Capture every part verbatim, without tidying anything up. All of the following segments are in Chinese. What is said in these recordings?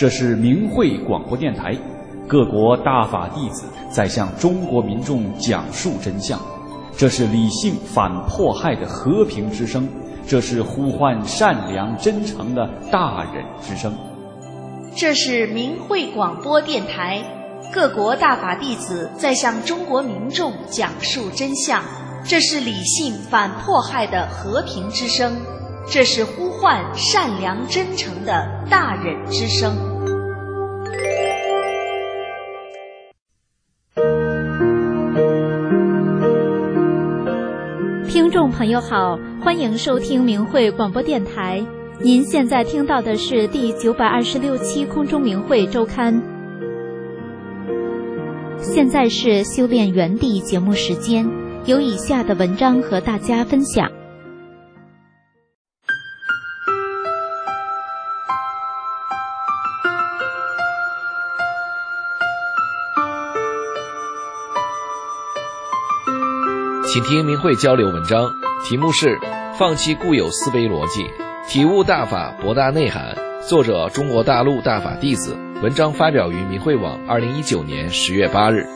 这是明慧广播电台，各国大法弟子在向中国民众讲述真相。这是理性反迫害的和平之声，这是呼唤善良真诚的大忍之声。 这是明慧广播电台，各国大法弟子在向中国民众讲述真相。这是理性反迫害的和平之声，这是呼唤善良真诚的大忍之声。 听众朋友好，欢迎收听明慧广播电台。您现在听到的是第九百二十六期空中明慧周刊。现在是修炼原地节目时间，有以下的文章和大家分享。 请听明慧交流文章，题目是放弃固有思维逻辑，体悟大法博大内涵，作者中国大陆大法弟子，文章发表于明慧网二零一九年十月八日。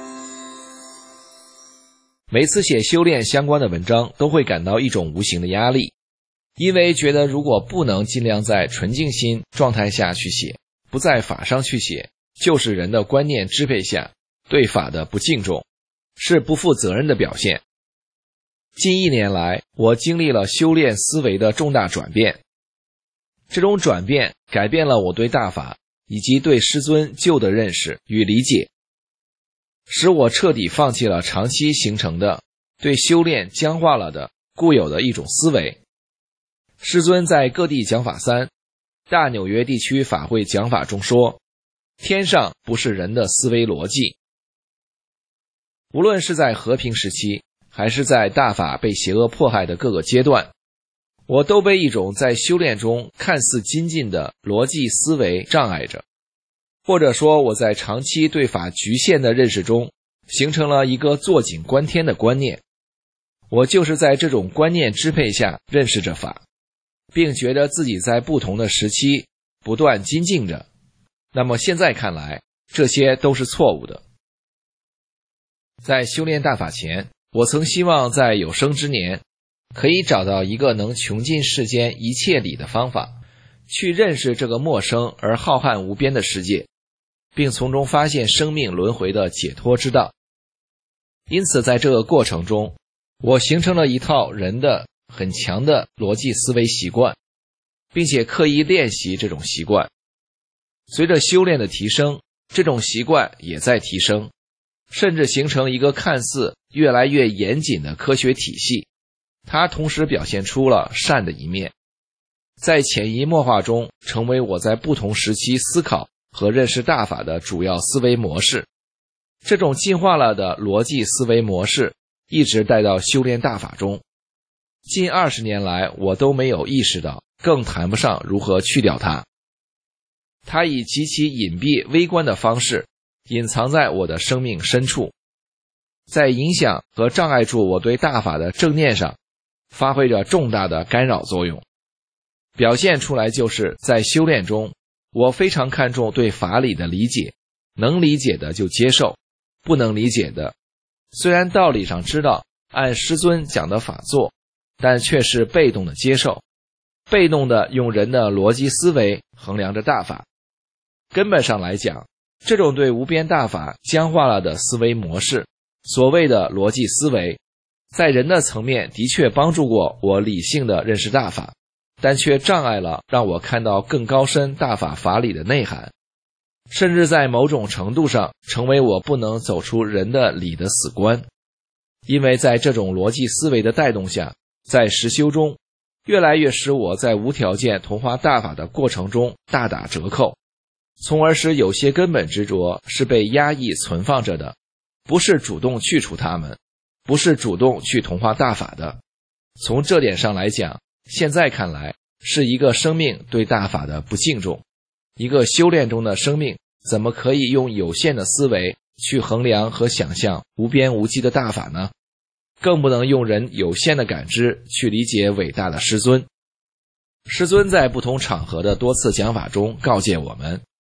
每次写修炼相关的文章都会感到一种无形的压力，因为觉得如果不能尽量在纯净心状态下去写，不在法上去写，就是人的观念支配下对法的不敬重，是不负责任的表现。近一年来，我经历了修炼思维的重大转变，这种转变改变了我对大法以及对师尊旧的认识与理解，使我彻底放弃了长期形成的对修炼僵化了的固有的一种思维。师尊在各地讲法三大纽约地区法会讲法中说，天上不是人的思维逻辑。无论是在和平时期还是在大法被邪恶迫害的各个阶段，我都被一种在修炼中看似精进的逻辑思维障碍着，或者说我在长期对法局限的认识中形成了一个坐井观天的观念。我就是在这种观念支配下认识着法，并觉得自己在不同的时期不断精进着。那么现在看来，这些都是错误的。在修炼大法前，我曾希望在有生之年可以找到一个能穷尽世间一切理的方法，去认识这个陌生而浩瀚无边的世界，并从中发现生命轮回的解脱之道。因此在这个过程中，我形成了一套人的很强的逻辑思维习惯，并且刻意练习这种习惯。随着修炼的提升，这种习惯也在提升，甚至形成一个看似越来越严谨的科学体系。它同时表现出了善的一面，在潜移默化中成为我在不同时期思考和认识大法的主要思维模式。这种进化了的逻辑思维模式一直带到修炼大法中，近二十年来我都没有意识到，更谈不上如何去掉它。它以极其隐蔽微观的方式隐藏在我的生命深处，在影响和障碍住我对大法的正念上发挥着重大的干扰作用。表现出来就是在修炼中，我非常看重对法理的理解，能理解的就接受，不能理解的虽然道理上知道按师尊讲的法做，但却是被动的接受，被动的用人的逻辑思维衡量着大法。根本上来讲，这种对无边大法僵化了的思维模式，所谓的逻辑思维，在人的层面的确帮助过我理性的认识大法，但却障碍了让我看到更高深大法法理的内涵，甚至在某种程度上成为我不能走出人的理的死关。因为在这种逻辑思维的带动下，在实修中越来越使我在无条件同化大法的过程中大打折扣，从而使有些根本执着是被压抑存放着的，不是主动去除它们，不是主动去同化大法的。从这点上来讲，现在看来是一个生命对大法的不敬重。一个修炼中的生命怎么可以用有限的思维去衡量和想象无边无际的大法呢？更不能用人有限的感知去理解伟大的师尊。师尊在不同场合的多次讲法中告诫我们，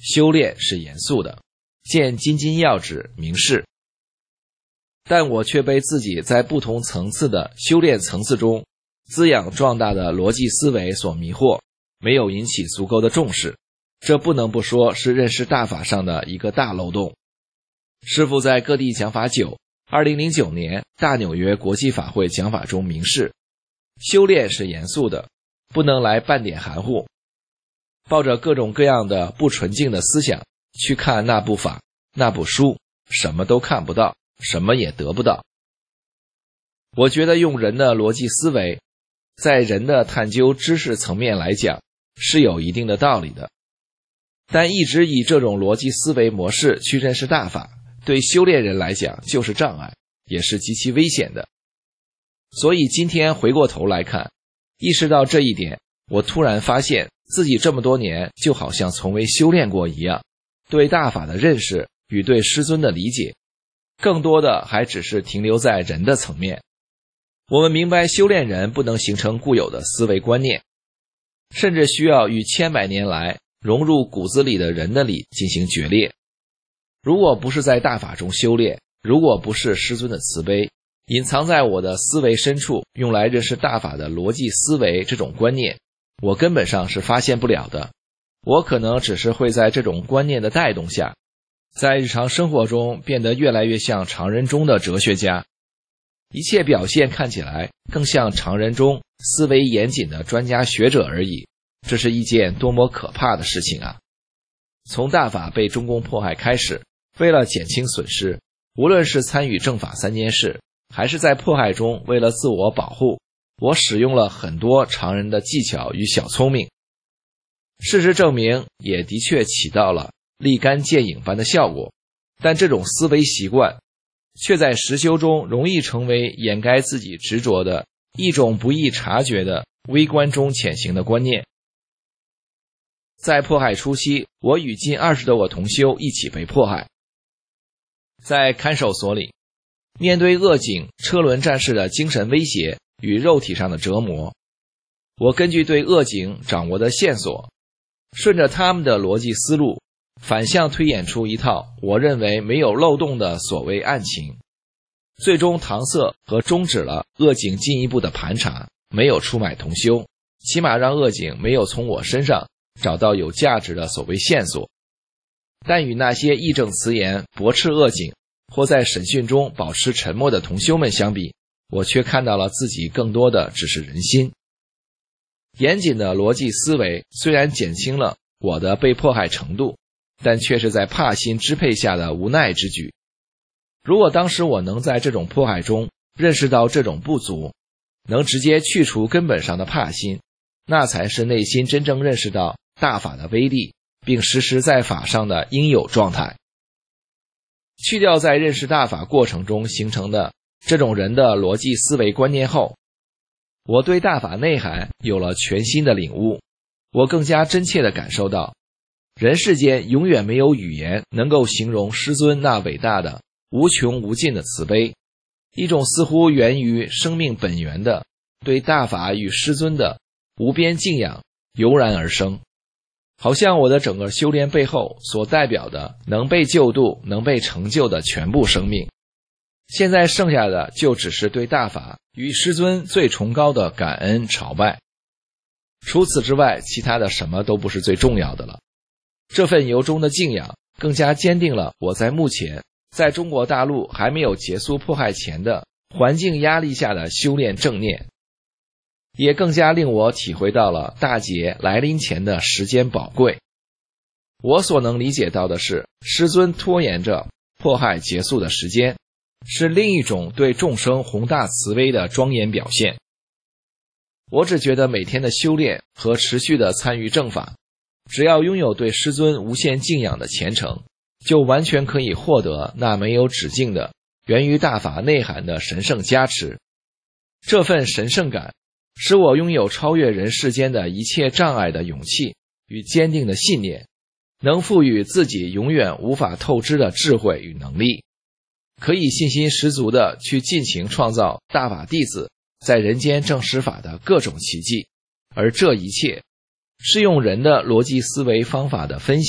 修炼是严肃的，见斤斤要指，明示。但我却被自己在不同层次的修炼层次中滋养壮大的逻辑思维所迷惑，没有引起足够的重视，这不能不说是认识大法上的一个大漏洞。师父在各地讲法九二零零九年大纽约国际法会讲法中明示，修炼是严肃的，不能来半点含糊，抱着各种各样的不纯净的思想去看那部法那部书，什么都看不到，什么也得不到。我觉得用人的逻辑思维在人的探究知识层面来讲是有一定的道理的，但一直以这种逻辑思维模式去认识大法，对修炼人来讲就是障碍，也是极其危险的。所以今天回过头来看，意识到这一点，我突然发现自己这么多年就好像从未修炼过一样，对大法的认识与对师尊的理解更多的还只是停留在人的层面。我们明白修炼人不能形成固有的思维观念，甚至需要与千百年来融入骨子里的人的理进行决裂。如果不是在大法中修炼，如果不是师尊的慈悲，隐藏在我的思维深处用来认识大法的逻辑思维这种观念，我根本上是发现不了的。我可能只是会在这种观念的带动下，在日常生活中变得越来越像常人中的哲学家，一切表现看起来更像常人中思维严谨的专家学者而已。这是一件多么可怕的事情啊！从大法被中共迫害开始，为了减轻损失，无论是参与正法三件事，还是在迫害中为了自我保护，我使用了很多常人的技巧与小聪明。事实证明，也的确起到了立竿见影般的效果，但这种思维习惯却在实修中容易成为掩盖自己执着的一种不易察觉的微观中潜行的观念。在迫害初期，我与近二十多个同修一起被迫害。在看守所里，面对恶警车轮战士的精神威胁与肉体上的折磨，我根据对恶警掌握的线索，顺着他们的逻辑思路，反向推演出一套我认为没有漏洞的所谓案情，最终搪塞和终止了恶警进一步的盘查，没有出卖同修，起码让恶警没有从我身上找到有价值的所谓线索。但与那些义正辞严驳斥恶警或在审讯中保持沉默的同修们相比，我却看到了自己更多的只是人心。严谨的逻辑思维虽然减轻了我的被迫害程度，但却是在怕心支配下的无奈之举。如果当时我能在这种迫害中认识到这种不足，能直接去除根本上的怕心，那才是内心真正认识到大法的威力，并实施在法上的应有状态。去掉在认识大法过程中形成的这种人的逻辑思维观念后，我对大法内涵有了全新的领悟。我更加真切地感受到，人世间永远没有语言能够形容师尊那伟大的无穷无尽的慈悲，一种似乎源于生命本源的对大法与师尊的无边敬仰油然而生，好像我的整个修炼背后所代表的能被救度能被成就的全部生命，现在剩下的就只是对大法与师尊最崇高的感恩朝拜。除此之外，其他的什么都不是最重要的了。这份由衷的敬仰更加坚定了我在目前在中国大陆还没有结束迫害前的环境压力下的修炼正念，也更加令我体会到了大劫来临前的时间宝贵。我所能理解到的是，师尊拖延着迫害结束的时间，是另一种对众生宏大慈悲的庄严表现。我只觉得每天的修炼和持续的参与正法，只要拥有对师尊无限敬仰的虔诚，就完全可以获得那没有止境的源于大法内涵的神圣加持。这份神圣感使我拥有超越人世间的一切障碍的勇气与坚定的信念，能赋予自己永远无法透支的智慧与能力，可以信心十足地去尽情创造大法弟子在人间正实法的各种奇迹。而这一切是用人的逻辑思维方法的分析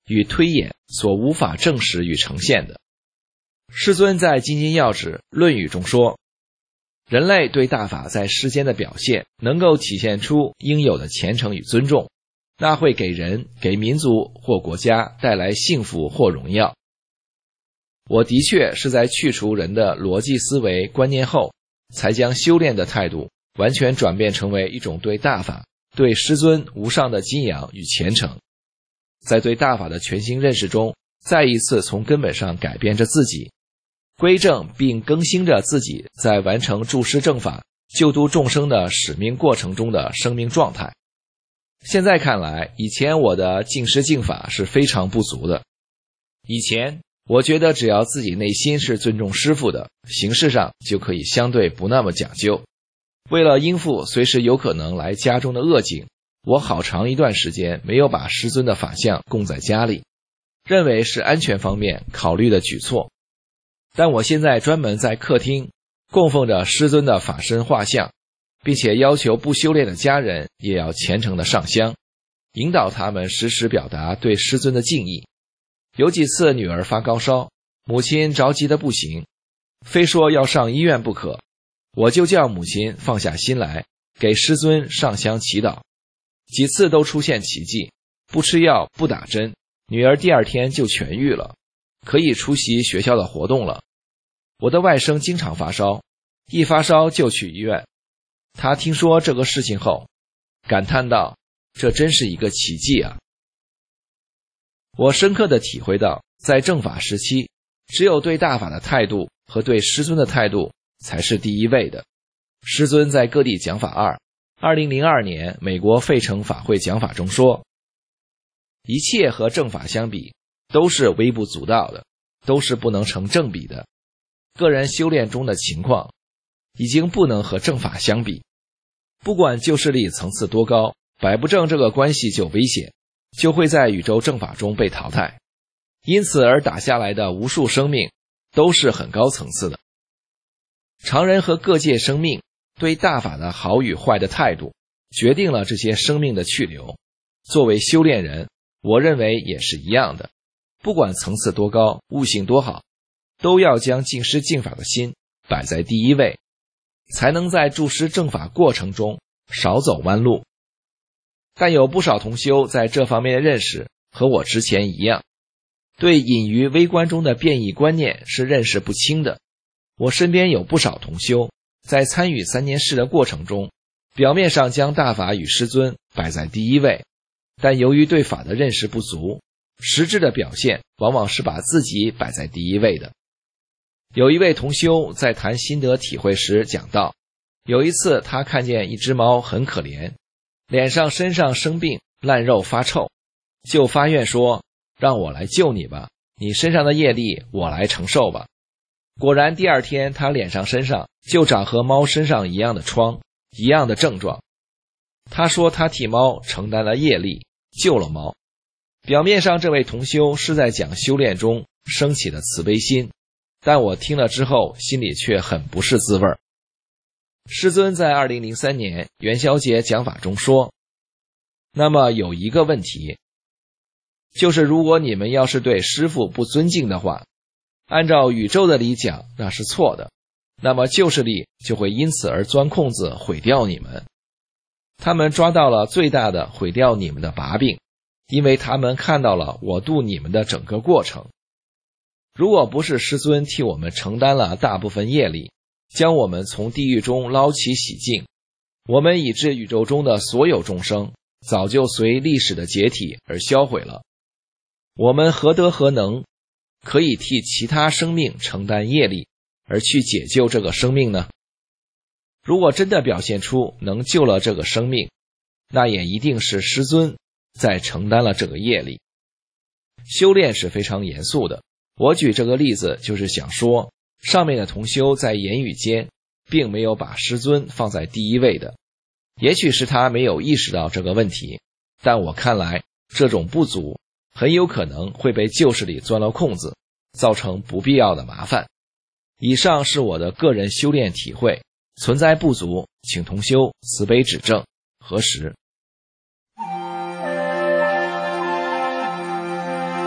与推演所无法证实与呈现的。师尊在《金金要旨·论语》中说，人类对大法在世间的表现能够体现出应有的虔诚与尊重，那会给人、给民族或国家带来幸福或荣耀。我的确是在去除人的逻辑思维观念后，才将修炼的态度完全转变成为一种对大法、对师尊无上的敬仰与虔诚。在对大法的全新认识中，再一次从根本上改变着自己，归正并更新着自己在完成助师正法、救度众生的使命过程中的生命状态。现在看来，以前我的敬师敬法是非常不足的。以前我觉得只要自己内心是尊重师父的，形式上就可以相对不那么讲究。为了应付随时有可能来家中的恶境，我好长一段时间没有把师尊的法像供在家里，认为是安全方面考虑的举措。但我现在专门在客厅供奉着师尊的法身画像，并且要求不修炼的家人也要虔诚的上香，引导他们时时表达对师尊的敬意。有几次女儿发高烧，母亲着急的不行，非说要上医院不可，我就叫母亲放下心来，给师尊上香祈祷。几次都出现奇迹，不吃药不打针，女儿第二天就痊愈了，可以出席学校的活动了。我的外甥经常发烧，一发烧就去医院。他听说这个事情后，感叹道：这真是一个奇迹啊！我深刻地体会到，在正法时期，只有对大法的态度和对师尊的态度才是第一位的。师尊在各地讲法二二零零二年美国费城法会讲法中说，一切和正法相比都是微不足道的，都是不能成正比的。个人修炼中的情况已经不能和正法相比，不管救世力层次多高，摆不正这个关系就危险，就会在宇宙正法中被淘汰。因此而打下来的无数生命都是很高层次的。常人和各界生命对大法的好与坏的态度，决定了这些生命的去留。作为修炼人，我认为也是一样的，不管层次多高，悟性多好，都要将敬师敬法的心摆在第一位，才能在助师正法过程中少走弯路。但有不少同修在这方面的认识和我之前一样，对隐于微观中的变异观念是认识不清的。我身边有不少同修在参与三年事的过程中，表面上将大法与师尊摆在第一位，但由于对法的认识不足，实质的表现往往是把自己摆在第一位的。有一位同修在谈心得体会时讲到，有一次他看见一只猫很可怜，脸上身上生病，烂肉发臭，就发愿说，让我来救你吧，你身上的业力我来承受吧。果然第二天他脸上身上就长和猫身上一样的疮，一样的症状。他说他替猫承担了业力，救了猫。表面上这位同修是在讲修炼中升起的慈悲心，但我听了之后心里却很不是滋味。师尊在二零零三年元宵节讲法中说，那么有一个问题，就是如果你们要是对师父不尊敬的话，按照宇宙的理讲那是错的，那么救世力就会因此而钻空子毁掉你们。他们抓到了最大的毁掉你们的把柄，因为他们看到了我度你们的整个过程。如果不是师尊替我们承担了大部分业力，将我们从地狱中捞起洗净，我们以致宇宙中的所有众生早就随历史的解体而销毁了。我们何德何能可以替其他生命承担业力而去解救这个生命呢？如果真的表现出能救了这个生命，那也一定是师尊在承担了这个业力。修炼是非常严肃的，我举这个例子就是想说，上面的同修在言语间并没有把师尊放在第一位的，也许是他没有意识到这个问题，但我看来这种不足很有可能会被救世力钻了空子，造成不必要的麻烦。以上是我的个人修炼体会，存在不足请同修慈悲指正，核实。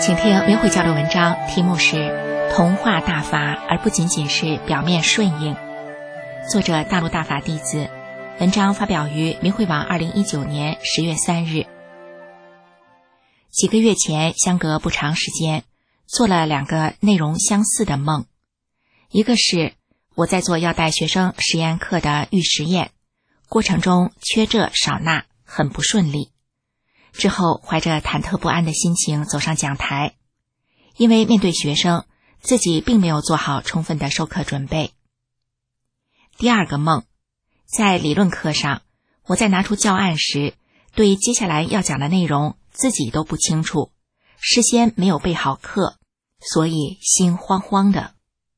请听明慧交流文章，题目是同化大法而不仅仅是表面顺应，作者大陆大法弟子，文章发表于明慧网二零一九年十月三日。几个月前，相隔不长时间，做了两个内容相似的梦。一个是我在做要带学生实验课的预实验，过程中缺这少那，很不顺利。之后怀着忐忑不安的心情走上讲台，因为面对学生，自己并没有做好充分的授课准备。第二个梦，在理论课上，我在拿出教案时，对接下来要讲的内容自己都不清楚，事先没有备好课，所以心慌慌的。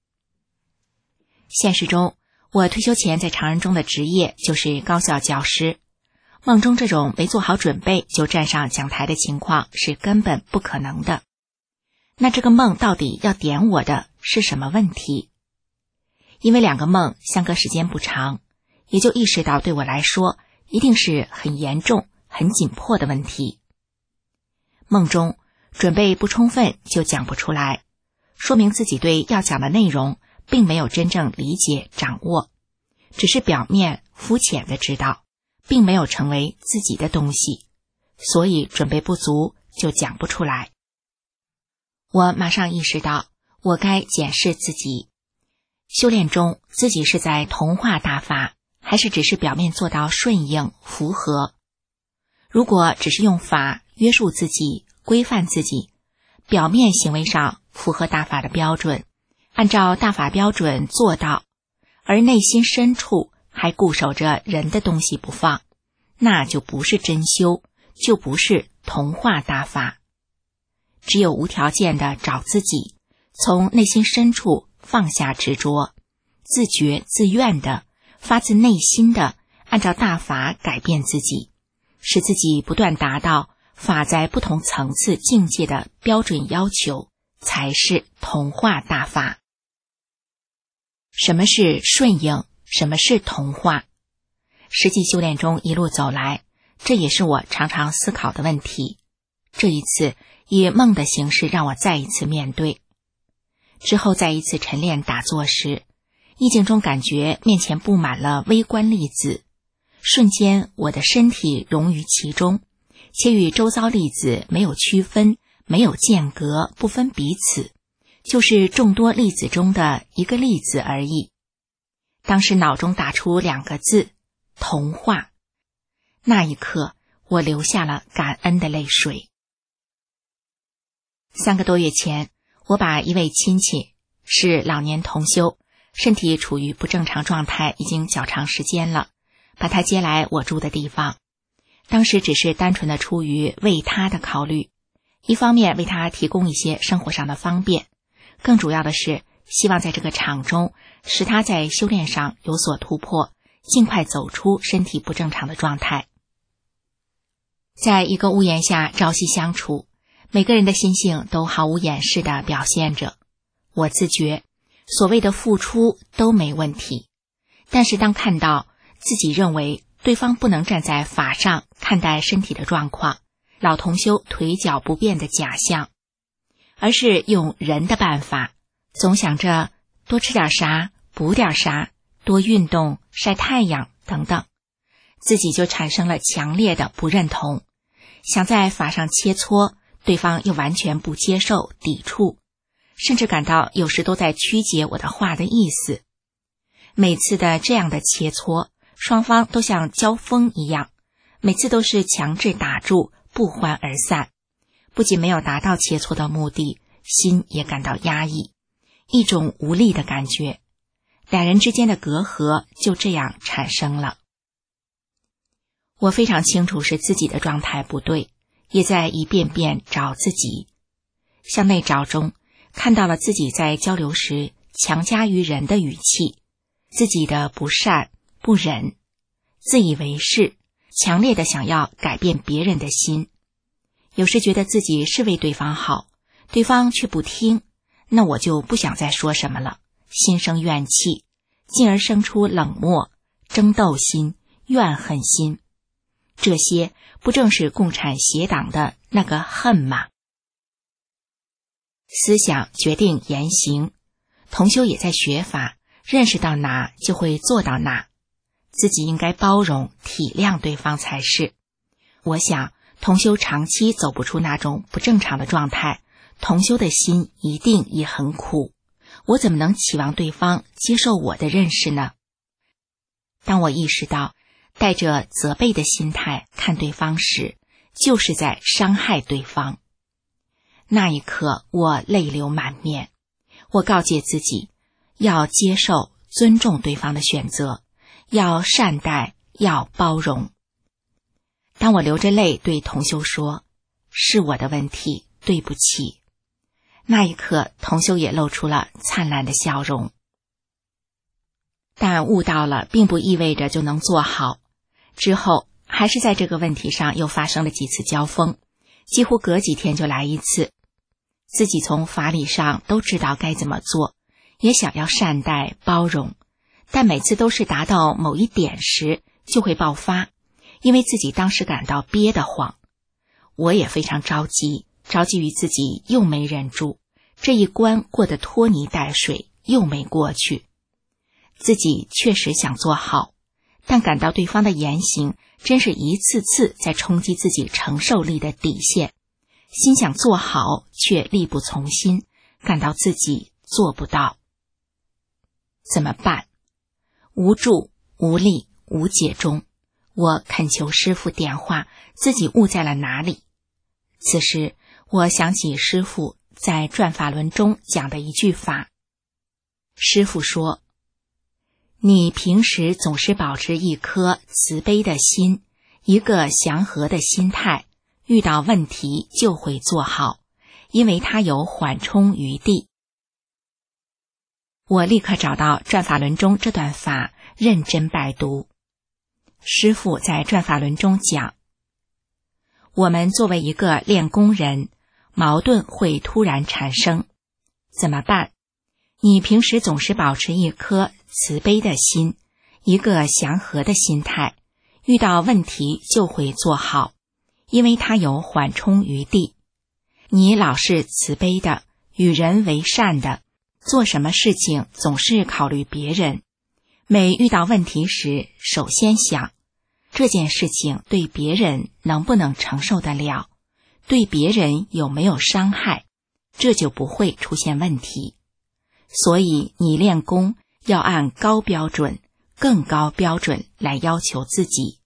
现实中，我退休前在常人中的职业就是高校教师，梦中这种没做好准备就站上讲台的情况是根本不可能的。那这个梦到底要点我的是什么问题？因为两个梦相隔时间不长，也就意识到对我来说一定是很严重、很紧迫的问题。梦中准备不充分就讲不出来，说明自己对要讲的内容并没有真正理解掌握，只是表面肤浅的知道，并没有成为自己的东西，所以准备不足就讲不出来。我马上意识到我该检视自己，修炼中自己是在同化大法，还是只是表面做到顺应符合？如果只是用法约束自己，规范自己，表面行为上符合大法的标准，按照大法标准做到，而内心深处还固守着人的东西不放，那就不是真修，就不是同化大法。只有无条件的找自己，从内心深处放下执着，自觉自愿的，发自内心的按照大法改变自己，使自己不断达到法在不同层次境界的标准要求，才是同化大法。什么是顺应？什么是同化？实际修炼中一路走来，这也是我常常思考的问题。这一次以梦的形式让我再一次面对。之后在一次晨练打坐时，意境中感觉面前布满了微观粒子，瞬间我的身体融于其中，且与周遭粒子没有区分，没有间隔，不分彼此，就是众多粒子中的一个粒子而已。当时脑中打出两个字：同化。那一刻，我流下了感恩的泪水。三个多月前，我把一位亲戚，是老年同修，身体处于不正常状态已经较长时间了，把他接来我住的地方。当时只是单纯的出于为他的考虑，一方面为他提供一些生活上的方便，更主要的是希望在这个场中使他在修炼上有所突破，尽快走出身体不正常的状态。在一个屋檐下朝夕相处，每个人的心性都毫无掩饰地表现着。我自觉所谓的付出都没问题，但是当看到自己认为对方不能站在法上看待身体的状况，老同修腿脚不便的假象，而是用人的办法，总想着多吃点啥，补点啥，多运动，晒太阳等等，自己就产生了强烈的不认同，想在法上切磋，对方又完全不接受，抵触，甚至感到有时都在曲解我的话的意思。每次的这样的切磋，双方都像交锋一样，每次都是强制打住，不欢而散。不仅没有达到切磋的目的，心也感到压抑，一种无力的感觉，两人之间的隔阂就这样产生了。我非常清楚是自己的状态不对，也在一遍遍找自己。向内找中，看到了自己在交流时强加于人的语气，自己的不善、不忍，自以为是，强烈的想要改变别人的心。有时觉得自己是为对方好，对方却不听，那我就不想再说什么了，心生怨气，进而生出冷漠、争斗心、怨恨心。这些不正是共产邪党的那个恨吗？ 思想决定言行，同修也在学法，认识到哪就会做到哪，自己应该包容体谅对方才是。我想同修长期走不出那种不正常的状态，同修的心一定也很苦，我怎么能期望对方接受我的认识呢？当我意识到带着责备的心态看对方时，就是在伤害对方。那一刻我泪流满面，我告诫自己要接受尊重对方的选择，要善待，要包容。当我流着泪对同修说，是我的问题，对不起，那一刻同修也露出了灿烂的笑容。但悟到了并不意味着就能做好，之后还是在这个问题上又发生了几次交锋，几乎隔几天就来一次。自己从法理上都知道该怎么做，也想要善待包容，但每次都是达到某一点时就会爆发，因为自己当时感到憋得慌。我也非常着急，着急于自己又没忍住，这一关过得拖泥带水，又没过去。自己确实想做好，但感到对方的言行真是一次次在冲击自己承受力的底线，心想做好却力不从心，感到自己做不到。怎么办？无助、无力、无解中，我恳求师父点化自己悟在了哪里。此时我想起师父在转法轮中讲的一句法，师父说，你平时总是保持一颗慈悲的心，一个祥和的心态，遇到问题就会做好，因为它有缓冲余地。我立刻找到转法轮中这段法，认真拜读。师父在转法轮中讲，我们作为一个练功人，矛盾会突然产生，怎么办？你平时总是保持一颗慈悲的心，一个祥和的心态，遇到问题就会做好，因为它有缓冲余地。你老是慈悲的，与人为善的，做什么事情总是考虑别人，每遇到问题时，首先想这件事情对别人能不能承受得了，对别人有没有伤害，这就不会出现问题。所以你练功要按高标准、更高标准来要求自己。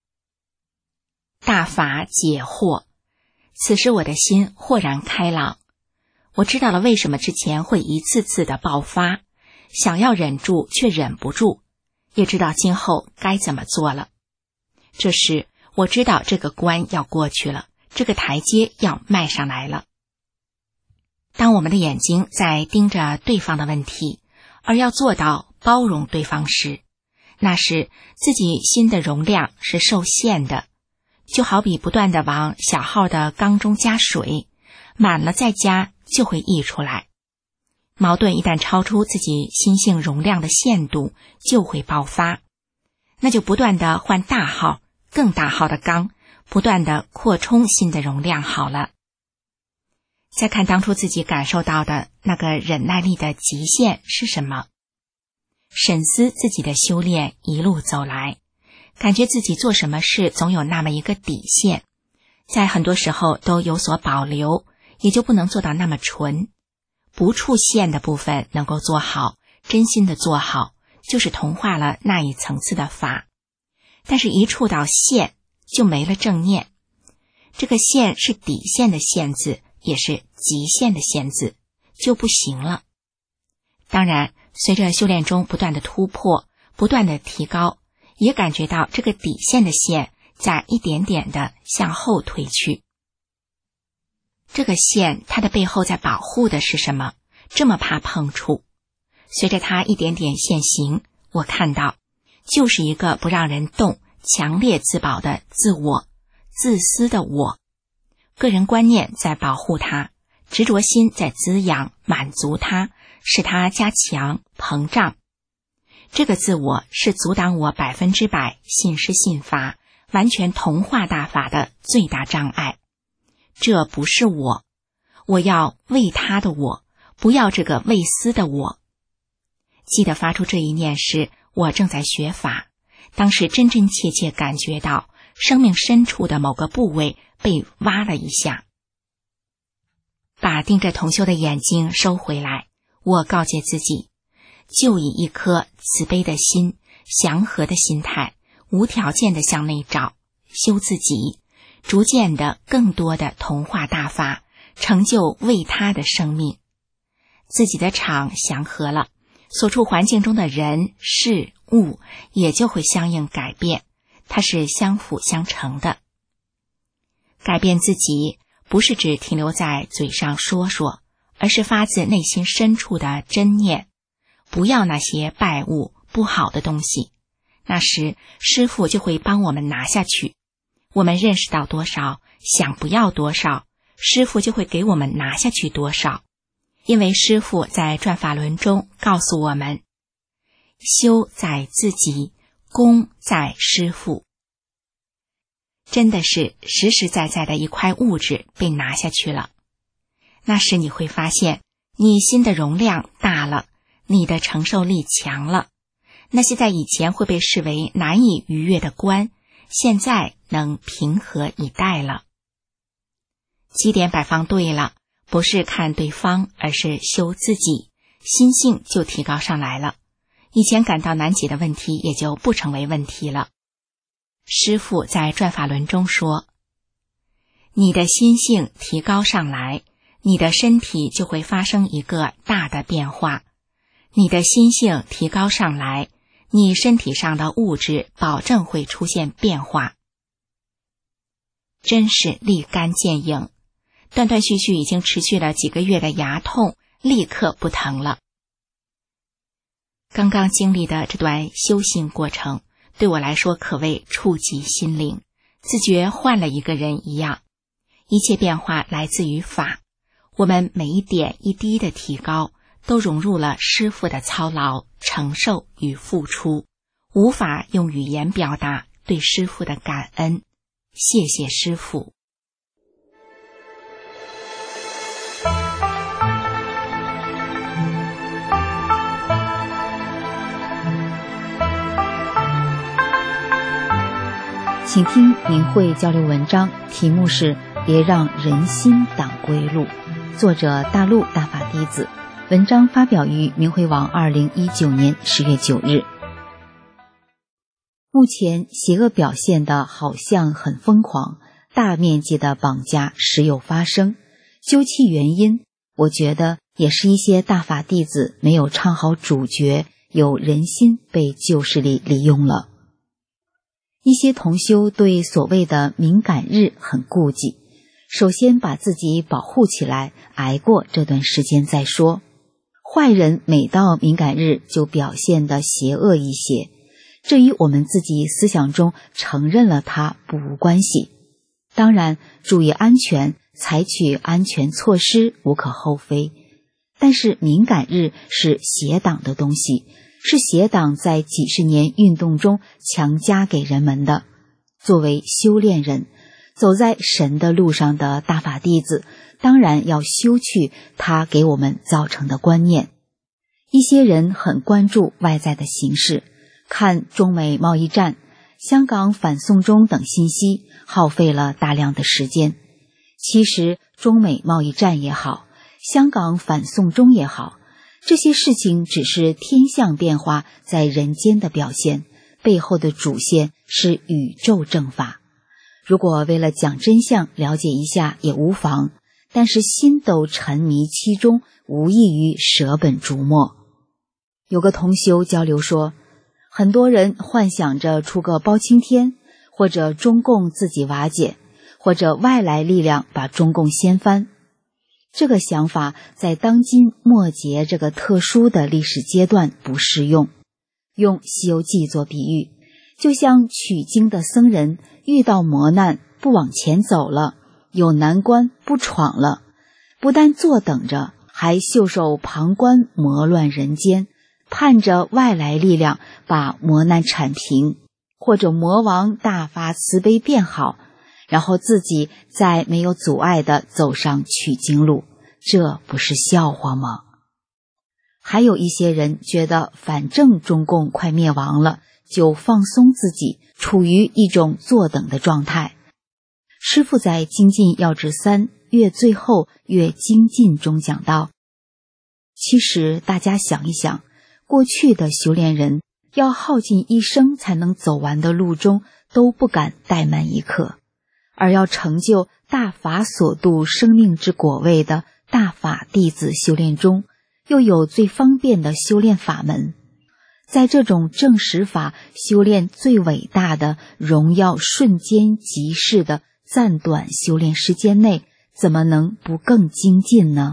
大法解惑，此时我的心豁然开朗，我知道了为什么之前会一次次的爆发，想要忍住却忍不住，也知道今后该怎么做了。这时我知道这个关要过去了，这个台阶要迈上来了。当我们的眼睛在盯着对方的问题，而要做到包容对方时，那时自己心的容量是受限的，就好比不断地往小号的缸中加水，满了再加就会溢出来。矛盾一旦超出自己心性容量的限度，就会爆发，那就不断地换大号、更大号的缸，不断地扩充新的容量好了。再看当初自己感受到的那个忍耐力的极限是什么？审思自己的修炼一路走来，感觉自己做什么事总有那么一个底线，在很多时候都有所保留，也就不能做到那么纯。不触线的部分能够做好，真心的做好，就是同化了那一层次的法。但是一触到线，就没了正念。这个线是底线的线字，也是极限的限字，就不行了。当然，随着修炼中不断的突破，不断的提高，也感觉到这个底线的线在一点点的向后退去。这个线它的背后在保护的是什么？这么怕碰触。随着它一点点现形，我看到就是一个不让人动、强烈自保的自我，自私的我。个人观念在保护它，执着心在滋养、满足它，使它加强、膨胀。这个自我是阻挡我百分之百信师信法、完全同化大法的最大障碍。这不是我， 我要为他的我，不要这个为私的我。记得发出这一念时，我正在学法，当时真真切切感觉到生命深处的某个部位被挖了一下。把盯着同修的眼睛收回来，我告诫自己，就以一颗慈悲的心、祥和的心态，无条件的向内找，修自己，逐渐的更多的同化大法，成就为他的生命。自己的场祥和了，所处环境中的人事物也就会相应改变，它是相辅相成的。改变自己不是只停留在嘴上说说，而是发自内心深处的真念，不要那些败物不好的东西，那时师父就会帮我们拿下去。我们认识到多少，想不要多少，师父就会给我们拿下去多少。因为师父在转法轮中告诉我们，修在自己，功在师父。真的是实实在在的一块物质被拿下去了。那时你会发现，你心的容量大了，你的承受力强了。那些在以前会被视为难以逾越的关，现在能平和以待了。基点摆放对了，不是看对方，而是修自己，心性就提高上来了。以前感到难解的问题也就不成为问题了。师父在转法轮中说，你的心性提高上来，你的身体就会发生一个大的变化。你的心性提高上来，你身体上的物质保证会出现变化。真是立竿见影，断断续续已经持续了几个月的牙痛立刻不疼了。刚刚经历的这段修行过程对我来说可谓触及心灵，自觉换了一个人一样。一切变化来自于法，我们每一点一滴的提高都融入了师父的操劳、承受与付出，无法用语言表达对师父的感恩。谢谢师父。 请听明慧交流文章，题目是别让人心挡归路，作者大陆大法弟子，文章发表于明慧网二零一九年十月九日。目前邪恶表现的好像很疯狂，大面积的绑架时有发生，究其原因，我觉得也是一些大法弟子没有唱好主角，有人心被旧势力利用了。一些同修对所谓的敏感日很顾忌，首先把自己保护起来，挨过这段时间再说。坏人每到敏感日就表现得邪恶一些，这与我们自己思想中承认了它不无关系。当然，注意安全，采取安全措施无可厚非。但是敏感日是邪党的东西，是邪党在几十年运动中强加给人们的。作为修炼人，走在神的路上的大法弟子，当然要修去他给我们造成的观念。一些人很关注外在的形势，看中美贸易战、香港反送中等信息，耗费了大量的时间。其实中美贸易战也好，香港反送中也好，这些事情只是天象变化在人间的表现，背后的主线是宇宙正法。如果为了讲真相了解一下也无妨，但是心都沉迷其中，无异于舍本逐末。有个同修交流说，很多人幻想着出个包青天，或者中共自己瓦解，或者外来力量把中共掀翻。这个想法在当今末节这个特殊的历史阶段不适用。用《西游记》做比喻，就像取经的僧人遇到磨难不往前走了，有难关不闯了，不但坐等着，还袖手旁观魔乱人间，盼着外来力量把磨难铲平，或者魔王大发慈悲变好，然后自己再没有阻碍地走上取经路， 这不是笑话吗？还有一些人觉得反正中共快灭亡了，就放松自己，处于一种坐等的状态。师父在《精进要旨三越最后越精进》中讲到，其实大家想一想，过去的修炼人要耗尽一生才能走完的路中，都不敢怠慢一刻，而要成就大法所度生命之果位的大法弟子修炼中，又有最方便的修炼法门。在这种正实法修炼最伟大的荣耀瞬间即逝的暂短修炼时间内，怎么能不更精进呢？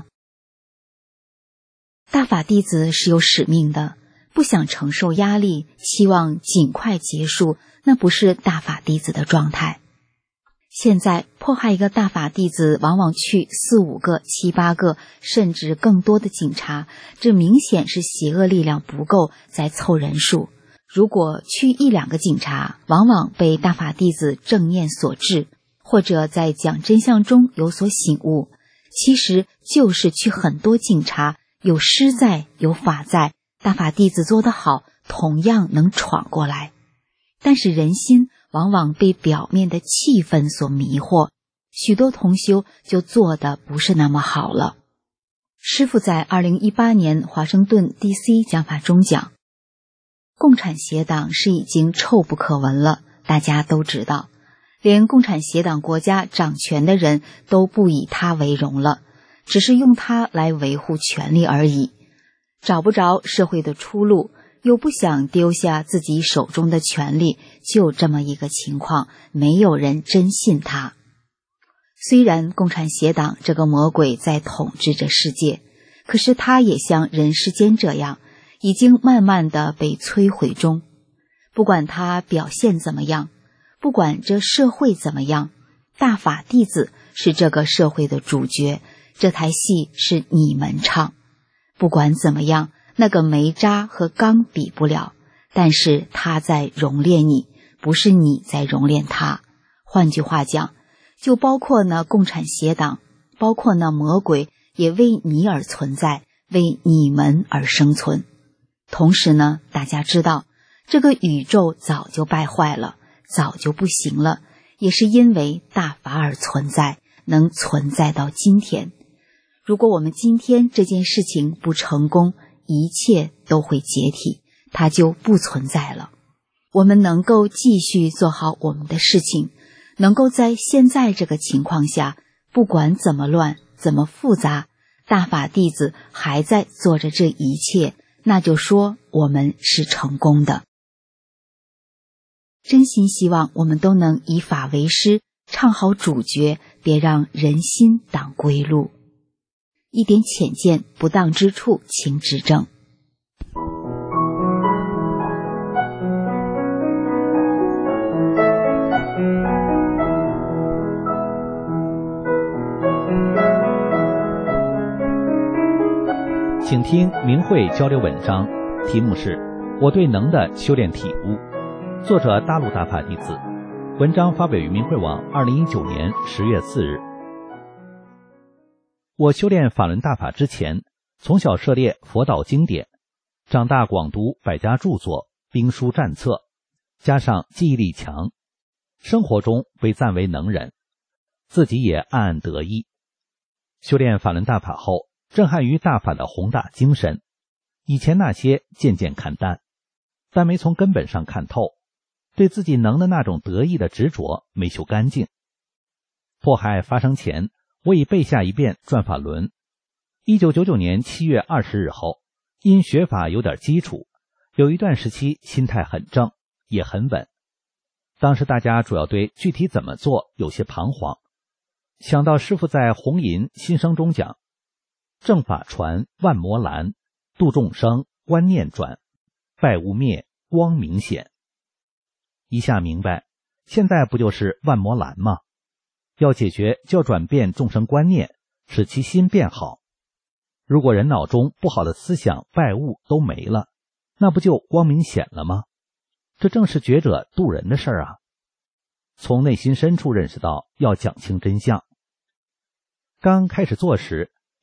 大法弟子是有使命的，不想承受压力，期望尽快结束，那不是大法弟子的状态。现在迫害一个大法弟子往往去四五个、七八个甚至更多的警察，这明显是邪恶力量不够在凑人数。如果去一两个警察，往往被大法弟子正念所致，或者在讲真相中有所醒悟，其实就是去很多警察，有师在有法在，大法弟子做得好，同样能闯过来。但是人心往往被表面的气氛所迷惑，许多同修就做得不是那么好了。师父在二零一八年华盛顿 D C 讲法中讲，共产邪党是已经臭不可闻了，大家都知道，连共产邪党国家掌权的人都不以它为荣了，只是用它来维护权力而已，找不着社会的出路，又不想丢下自己手中的权力，就这么一个情况，没有人真信他。虽然共产邪党这个魔鬼在统治着世界，可是他也像人世间这样，已经慢慢的被摧毁中。不管他表现怎么样，不管这社会怎么样，大法弟子是这个社会的主角，这台戏是你们唱。不管怎么样，那个煤渣和钢比不了，但是他在熔炼你，不是你在熔炼他。换句话讲，就包括那共产邪党，包括那魔鬼，也为你而存在，为你们而生存。同时呢，大家知道，这个宇宙早就败坏了，早就不行了，也是因为大法而存在，能存在到今天。如果我们今天这件事情不成功，一切都会解体，它就不存在了。我们能够继续做好我们的事情，能够在现在这个情况下，不管怎么乱，怎么复杂，大法弟子还在做着这一切，那就说我们是成功的。真心希望我们都能以法为师，唱好主角，别让人心挡归路。一点浅见不当之处，请指正。 请听明慧交流文章，题目是《我对能的修炼体悟》，作者大陆大法弟子，文章发表于明慧网二零一九年十月四日。我修炼法轮大法之前，从小涉猎佛道经典，长大广读百家著作、兵书战策，加上记忆力强，生活中被赞为能人，自己也暗暗得意。修炼法轮大法后，震撼于大法的宏大精神，以前那些渐渐看淡，但没从根本上看透，对自己能的那种得意的执着没修干净。迫害发生前，我已背下一遍转法轮。一九九九年七月二十日后，因学法有点基础，有一段时期心态很正，也很稳。当时大家主要对具体怎么做有些彷徨，想到师父在红银新生中讲，正法传万魔蓝，度众生观念转，败无灭光明显。一下明白，现在不就是万魔蓝吗？要解决就要转变众生观念，使其心变好。如果人脑中不好的思想败物都没了，那不就光明显了吗？这正是觉者度人的事儿啊。从内心深处认识到要讲清真相。刚开始做时，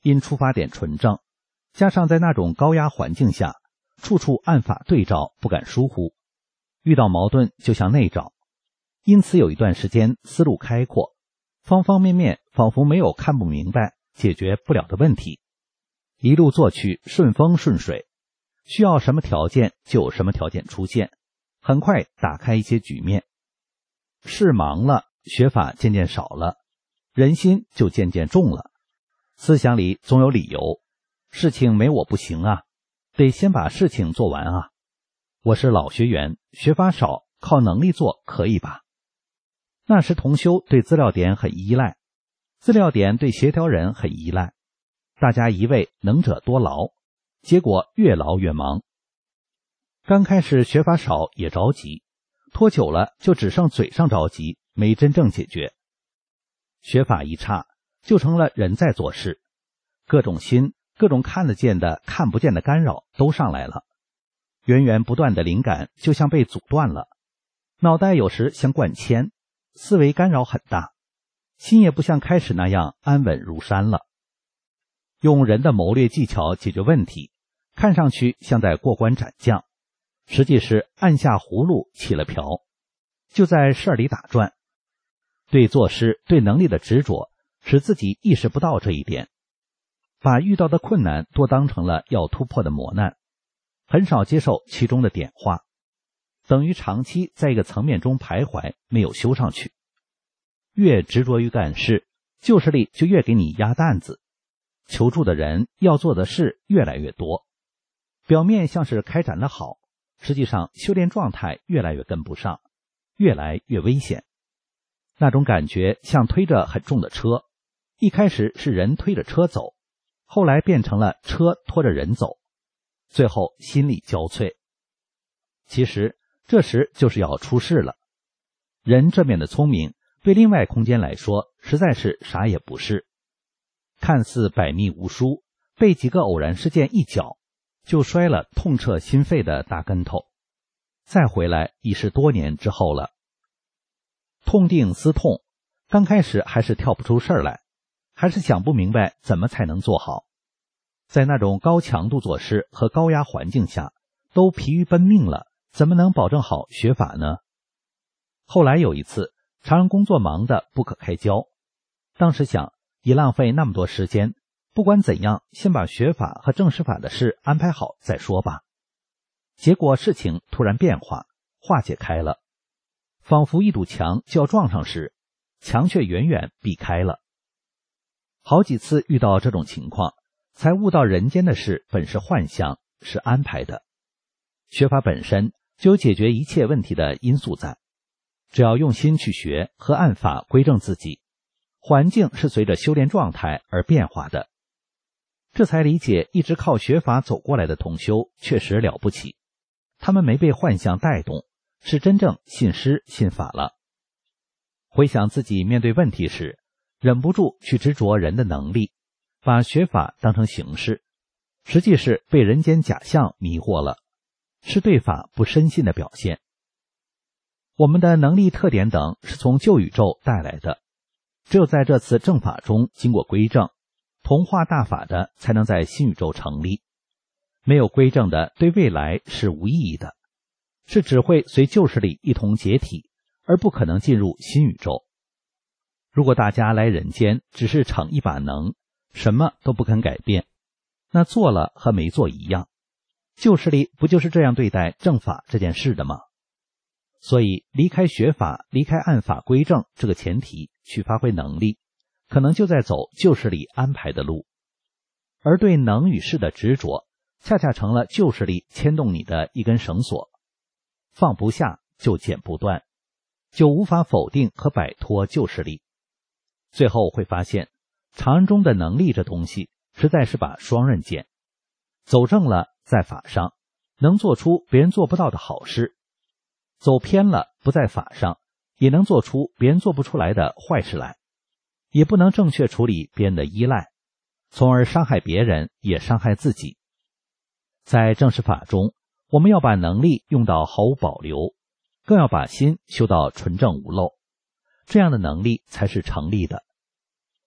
因出发点纯正，加上在那种高压环境下，处处按法对照，不敢疏忽，遇到矛盾就向内找，因此有一段时间思路开阔，方方面面仿佛没有看不明白、解决不了的问题，一路做去顺风顺水，需要什么条件就有什么条件出现，很快打开一些局面。事忙了，学法渐渐少了，人心就渐渐重了，思想里总有理由，事情没我不行啊，得先把事情做完啊。我是老学员，学法少，靠能力做可以吧？那时同修对资料点很依赖，资料点对协调人很依赖，大家一味能者多劳，结果越劳越忙。刚开始学法少也着急，拖久了就只剩嘴上着急，没真正解决。学法一差，就成了人在做事，各种心、各种看得见的、看不见的干扰都上来了，源源不断的灵感就像被阻断了，脑袋有时像灌铅，思维干扰很大，心也不像开始那样安稳如山了。用人的谋略技巧解决问题，看上去像在过关斩将，实际是按下葫芦起了瓢，就在事儿里打转。对做事、对能力的执着，使自己意识不到这一点，把遇到的困难多当成了要突破的磨难，很少接受其中的点化，等于长期在一个层面中徘徊，没有修上去。越执着于干事，旧势力就越给你压担子，求助的人要做的事越来越多，表面像是开展得好，实际上修炼状态越来越跟不上，越来越危险。那种感觉像推着很重的车，一开始是人推着车走，后来变成了车拖着人走，最后心力交瘁。其实这时就是要出事了。人这面的聪明，对另外空间来说实在是啥也不是，看似百密无疏，被几个偶然事件一搅，就摔了痛彻心肺的大跟头，再回来已是多年之后了。痛定思痛，刚开始还是跳不出事儿来，还是想不明白怎么才能做好。在那种高强度做事和高压环境下，都疲于奔命了，怎么能保证好学法呢？后来有一次，常人工作忙得不可开交，当时想，已浪费那么多时间，不管怎样，先把学法和正式法的事安排好再说吧。结果事情突然变化，化解开了，仿佛一堵墙就要撞上时，墙却远远避开了。好几次遇到这种情况，才悟到人间的事本是幻象，是安排的。学法本身就有解决一切问题的因素在，只要用心去学和按法归正自己，环境是随着修炼状态而变化的。这才理解一直靠学法走过来的同修确实了不起，他们没被幻象带动，是真正信师信法了。回想自己面对问题时，忍不住去执着人的能力，把学法当成形式，实际是被人间假象迷惑了，是对法不深信的表现。我们的能力特点等是从旧宇宙带来的，只有在这次正法中经过归正，同化大法的才能在新宇宙成立。没有归正的对未来是无意义的，是只会随旧势力一同解体，而不可能进入新宇宙。如果大家来人间只是逞一把能，什么都不肯改变，那做了和没做一样。旧势力不就是这样对待正法这件事的吗？所以离开学法，离开按法归正这个前提去发挥能力，可能就在走旧势力安排的路。而对能与势的执着，恰恰成了旧势力牵动你的一根绳索，放不下就剪不断，就无法否定和摆脱旧势力。最后会发现，常人中的能力这东西实在是把双刃剑，走正了在法上，能做出别人做不到的好事，走偏了不在法上，也能做出别人做不出来的坏事来，也不能正确处理别人的依赖，从而伤害别人也伤害自己。在正式法中，我们要把能力用到毫无保留，更要把心修到纯正无漏，这样的能力才是成立的。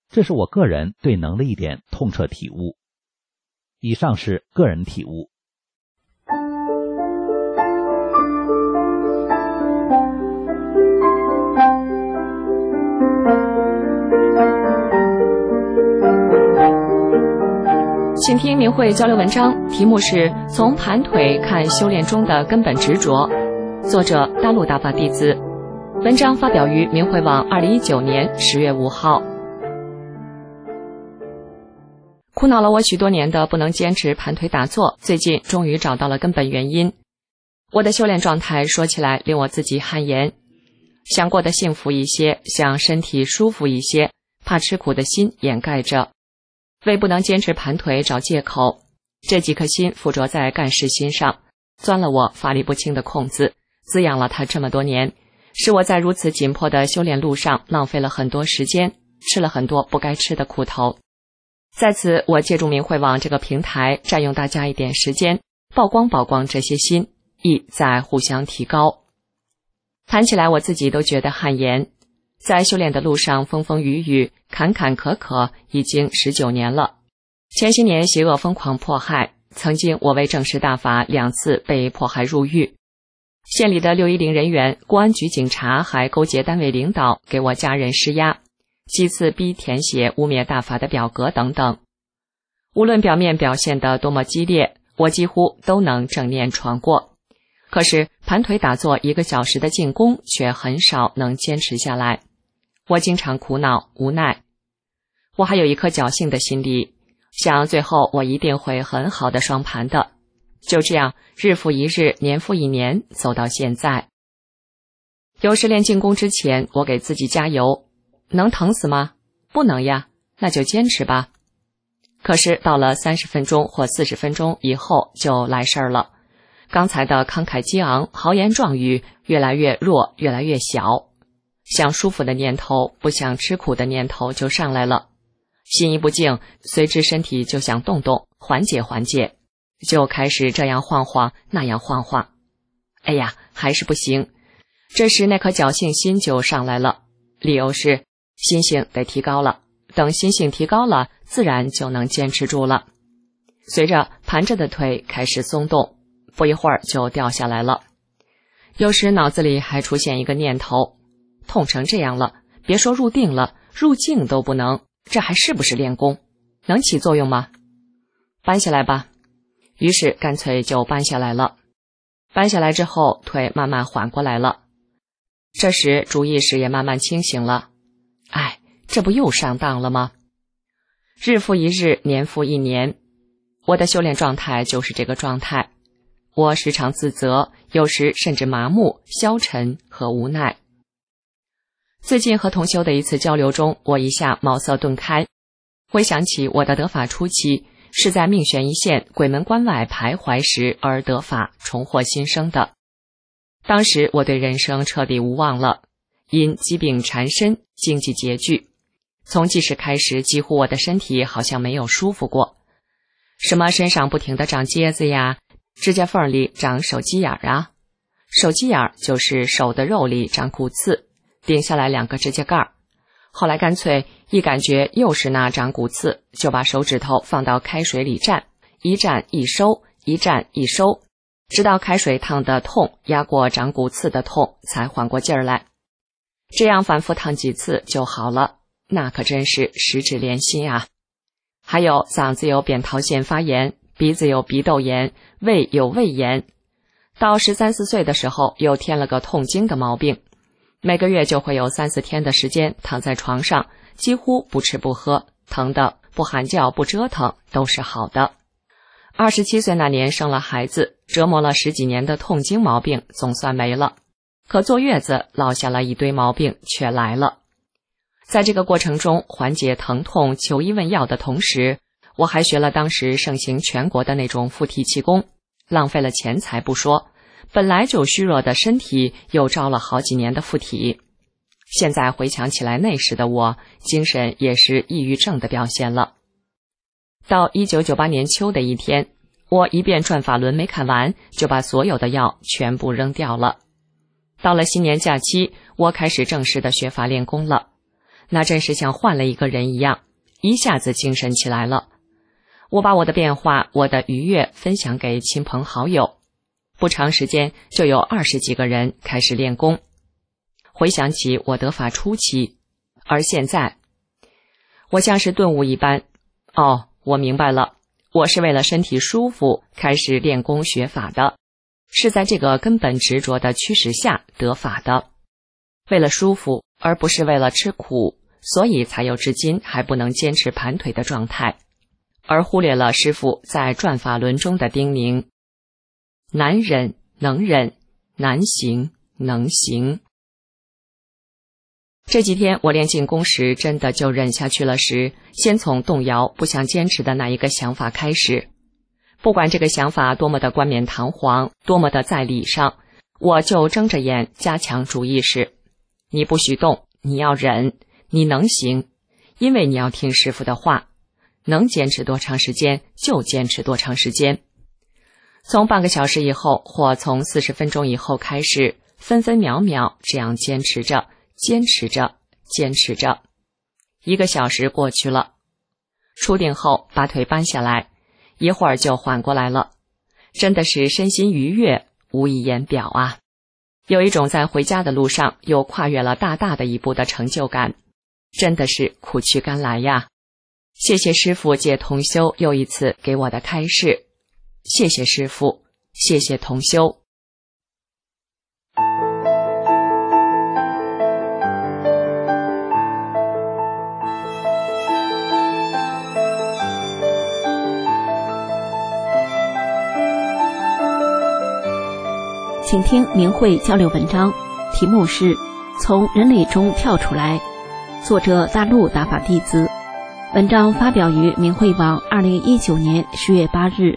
这是我个人对能的一点痛彻体悟。以上是个人体悟。 请听明慧交流文章，题目是从盘腿看修炼中的根本执着，作者大陆大法弟子。文章发表于明慧网二零一九年十月五号。苦恼了我许多年的不能坚持盘腿打坐，最近终于找到了根本原因。我的修炼状态说起来令我自己汗颜，想过得幸福一些，想身体舒服一些，怕吃苦的心掩盖着，为不能坚持盘腿找借口，这几颗心附着在干事心上，钻了我法力不清的空子，滋养了它这么多年，使我在如此紧迫的修炼路上浪费了很多时间，吃了很多不该吃的苦头。在此，我借助明慧网这个平台，占用大家一点时间，曝光曝光这些心，意在互相提高。谈起来我自己都觉得汗颜，在修炼的路上风风雨雨，坎坎坷坷，已经十九年了。前些年邪恶疯狂迫害，曾经我为正视大法两次被迫害入狱，县里的六一零人员、公安局警察还勾结单位领导给我家人施压，几次逼填写污蔑大法的表格等等。无论表面表现得多么激烈，我几乎都能正念闯过。可是盘腿打坐一个小时的静功却很少能坚持下来，我经常苦恼无奈。我还有一颗侥幸的心理，想最后我一定会很好的双盘的。就这样日复一日，年复一年，走到现在。有时练静功之前，我给自己加油，能疼死吗？不能呀，那就坚持吧。可是到了三十分钟或四十分钟以后就来事儿了，刚才的慷慨激昂、豪言壮语越来越弱，越来越小，想舒服的念头，不想吃苦的念头就上来了，心一不静，随之身体就想动动，缓解缓解，就开始这样晃晃那样晃晃。哎呀，还是不行。这时那颗侥幸心就上来了，理由是心性得提高了，等心性提高了，自然就能坚持住了。随着盘着的腿开始松动，不一会儿就掉下来了。有时脑子里还出现一个念头，痛成这样了，别说入定了，入境都不能，这还是不是练功？能起作用吗？搬下来吧。于是干脆就搬下来了。搬下来之后，腿慢慢缓过来了。这时主意识也慢慢清醒了。哎，这不又上当了吗？日复一日，年复一年，我的修炼状态就是这个状态。我时常自责，有时甚至麻木、消沉和无奈。最近和同修的一次交流中，我一下茅塞顿开，回想起我的得法初期是在命悬一线、鬼门关外徘徊时而得法重获新生的。当时我对人生彻底无望了，因疾病缠身，经济拮据，从记事开始，几乎我的身体好像没有舒服过，什么身上不停地长疖子呀，指甲缝里长手鸡眼啊，手鸡眼就是手的肉里长骨刺，顶下来两个指甲盖。后来干脆一感觉又是那长骨刺，就把手指头放到开水里蘸，一蘸一收，一蘸一收，直到开水烫的痛压过长骨刺的痛，才缓过劲儿来。这样反复烫几次就好了，那可真是十指连心啊。还有嗓子有扁桃腺发炎，鼻子有鼻窦炎，胃有胃炎。到十三四岁的时候又添了个痛经的毛病，每个月就会有三四天的时间躺在床上，几乎不吃不喝，疼的不喊叫不折腾都是好的。二十七岁那年生了孩子，折磨了十几年的痛经毛病总算没了，可坐月子落下了一堆毛病却来了。在这个过程中缓解疼痛求医问药的同时，我还学了当时盛行全国的那种附体气功，浪费了钱财不说，本来就虚弱的身体又招了好几年的附体。现在回想起来，那时的我精神也是抑郁症的表现了。到一九九八年秋的一天，我一遍转法轮没看完，就把所有的药全部扔掉了。到了新年假期，我开始正式的学法练功了。 那真是像换了一个人一样，一下子精神起来了。我把我的变化、我的愉悦分享给亲朋好友，不长时间就有二十几个人开始练功。回想起我得法初期，而现在，我像是顿悟一般，哦，我明白了，我是为了身体舒服开始练功学法的，是在这个根本执着的驱使下得法的，为了舒服，而不是为了吃苦，所以才有至今还不能坚持盘腿的状态，而忽略了师父在转法轮中的叮咛：难忍能忍，难行能行。这几天我练静功时真的就忍下去了时，先从动摇不想坚持的那一个想法开始。不管这个想法多么的冠冕堂皇，多么的在理上，我就睁着眼加强主意识。你不许动，你要忍，你能行，因为你要听师父的话，能坚持多长时间就坚持多长时间。从半个小时以后，或从四十分钟以后开始，分分秒秒这样坚持着，坚持着，坚持着。一个小时过去了，出定后把腿搬下来，一会儿就缓过来了，真的是身心愉悦，无以言表啊！有一种在回家的路上又跨越了大大的一步的成就感，真的是苦去甘来呀！谢谢师父借同修又一次给我的开示，谢谢师父，谢谢同修。 请听明慧交流文章，题目是《从人类中跳出来》，作者大陆大法弟子。文章发表于明慧网二零一九年十月八日。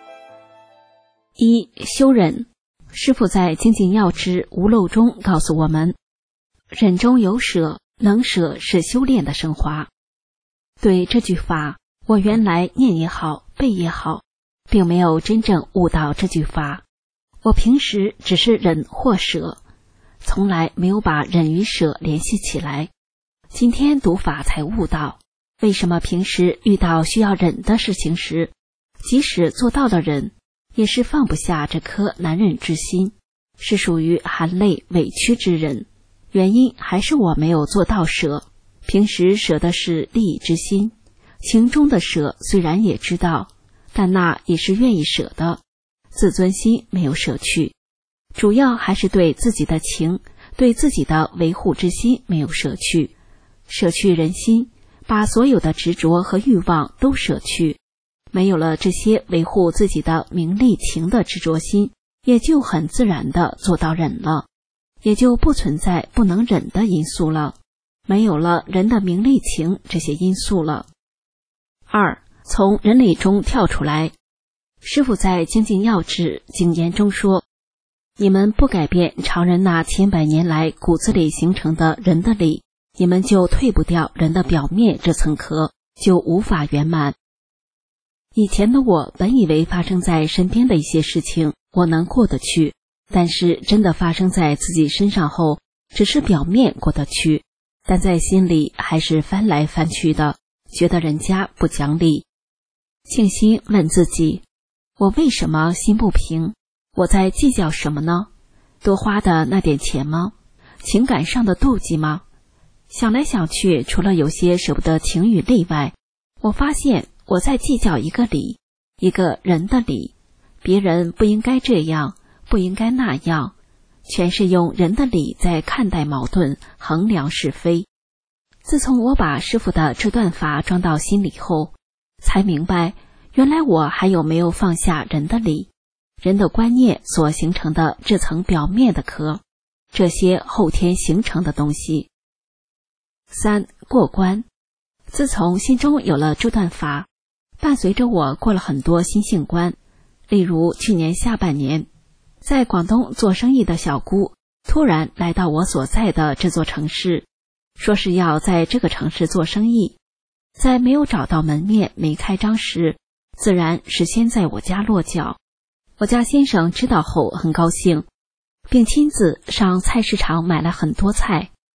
一、修忍。师父在精进要旨无漏中告诉我们，忍中有舍，能舍是修炼的升华。对这句法，我原来念也好，背也好，并没有真正悟到这句法。我平时只是忍或舍，从来没有把忍与舍联系起来。今天读法才悟到，为什么平时遇到需要忍的事情时，即使做到了忍，也是放不下这颗难忍之心，是属于含泪委屈之忍。原因还是我没有做到舍，平时舍的是利益之心，情中的舍虽然也知道，但那也是愿意舍的。自尊心没有舍去，主要还是对自己的情，对自己的维护之心没有舍去。舍去人心，把所有的执着和欲望都舍去，没有了这些维护自己的名利情的执着心，也就很自然地做到忍了，也就不存在不能忍的因素了，没有了人的名利情这些因素了。二、从人类中跳出来。师父在精进要旨经言中说，你们不改变常人那千百年来骨子里形成的人的理，你们就退不掉人的表面这层壳，就无法圆满。以前的我本以为发生在身边的一些事情我能过得去，但是真的发生在自己身上后，只是表面过得去，但在心里还是翻来翻去的，觉得人家不讲理。静心问自己，我为什么心不平？我在计较什么呢？多花的那点钱吗？情感上的妒忌吗？想来想去，除了有些舍不得情与利外，我发现我在计较一个理，一个人的理。别人不应该这样，不应该那样，全是用人的理在看待矛盾，衡量是非。自从我把师父的这段法装到心里后，才明白原来我还有没有放下人的理，人的观念所形成的这层表面的壳，这些后天形成的东西。三、过关。自从心中有了这段法，伴随着我过了很多心性关。例如去年下半年，在广东做生意的小姑突然来到我所在的这座城市，说是要在这个城市做生意。在没有找到门面没开张时，自然是先在我家落脚。我家先生知道后很高兴，并亲自上菜市场买了很多菜。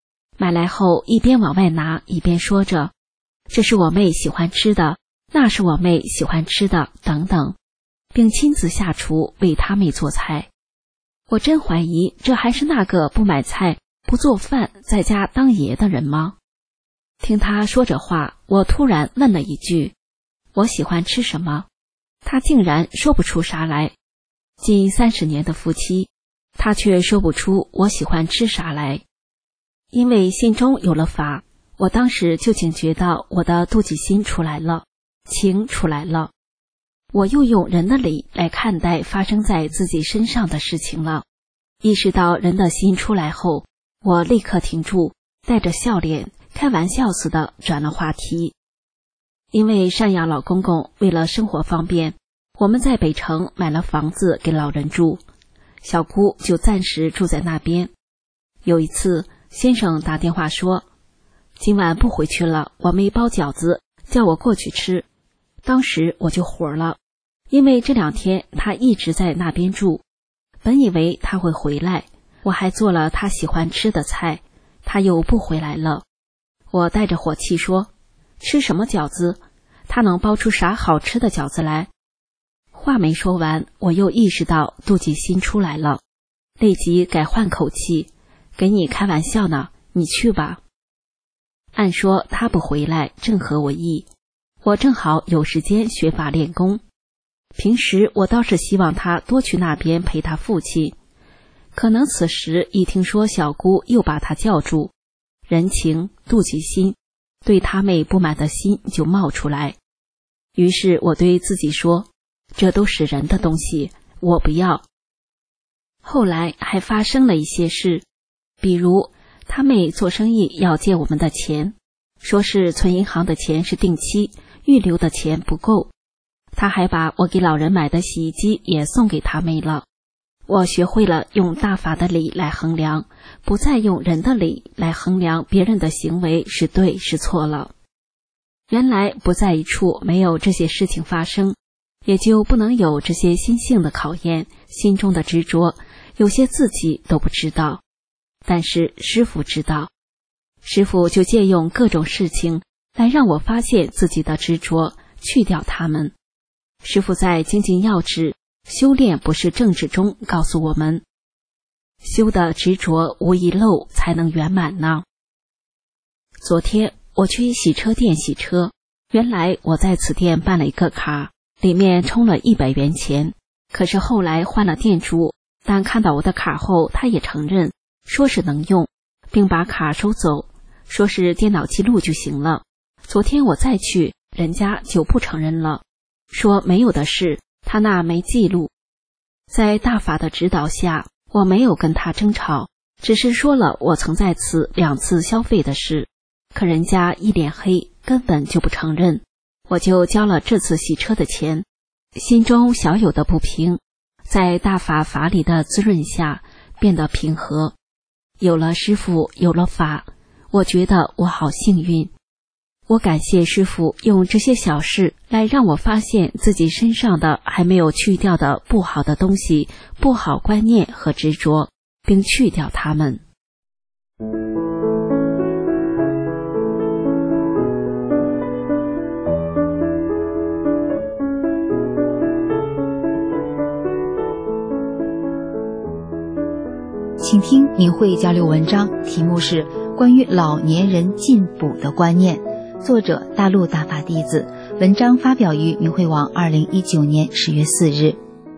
买来后一边往外拿一边说着，这是我妹喜欢吃的，那是我妹喜欢吃的等等，并亲自下厨为他妹做菜。我真怀疑这还是那个不买菜不做饭在家当爷的人吗？听他说这话，我突然问了一句，我喜欢吃什么？他竟然说不出啥来。近三十年的夫妻，他却说不出我喜欢吃啥来。因为心中有了法，我当时就警觉到我的妒忌心出来了，情出来了。我又用人的理来看待发生在自己身上的事情了。意识到人的心出来后，我立刻停住，带着笑脸开玩笑似的转了话题。因为赡养老公公，为了生活方便，我们在北城买了房子给老人住，小姑就暂时住在那边。有一次先生打电话说，今晚不回去了，我没包饺子，叫我过去吃。当时我就火了，因为这两天他一直在那边住，本以为他会回来，我还做了他喜欢吃的菜，他又不回来了。我带着火气说，吃什么饺子？他能包出啥好吃的饺子来？话没说完，我又意识到妒忌心出来了，立即改换口气，给你开玩笑呢，你去吧。按说他不回来正合我意，我正好有时间学法练功。平时我倒是希望他多去那边陪他父亲，可能此时一听说小姑又把他叫住，人情妒忌心对他妹不满的心就冒出来。于是我对自己说，这都是人的东西，我不要。后来还发生了一些事，比如他妹做生意要借我们的钱，说是存银行的钱是定期，预留的钱不够。他还把我给老人买的洗衣机也送给他妹了。我学会了用大法的理来衡量，不再用人的理来衡量别人的行为是对是错了。原来不在一处没有这些事情发生，也就不能有这些心性的考验，心中的执着，有些自己都不知道。但是师父知道，师父就借用各种事情来让我发现自己的执着，去掉它们。师父在精进要旨修炼不是政治中告诉我们，修的执着无遗漏才能圆满呢。昨天我去洗车店洗车，原来我在此店办了一个卡，里面充了一百元钱，可是后来换了店主，但看到我的卡后他也承认，说是能用，并把卡收走，说是电脑记录就行了。昨天我再去，人家就不承认了，说没有的事，他那没记录。在大法的指导下，我没有跟他争吵，只是说了我曾在此两次消费的事，可人家一脸黑，根本就不承认，我就交了这次洗车的钱，心中小有的不平，在大法法理的滋润下变得平和。有了师父，有了法，我觉得我好幸运。我感谢师父用这些小事来让我发现自己身上的还没有去掉的不好的东西、不好观念和执着，并去掉它们。 请听明慧交流文章，题目是关于老年人进补的观念，作者大陆大法弟子，文章发表于明慧网二零一九年十月四日。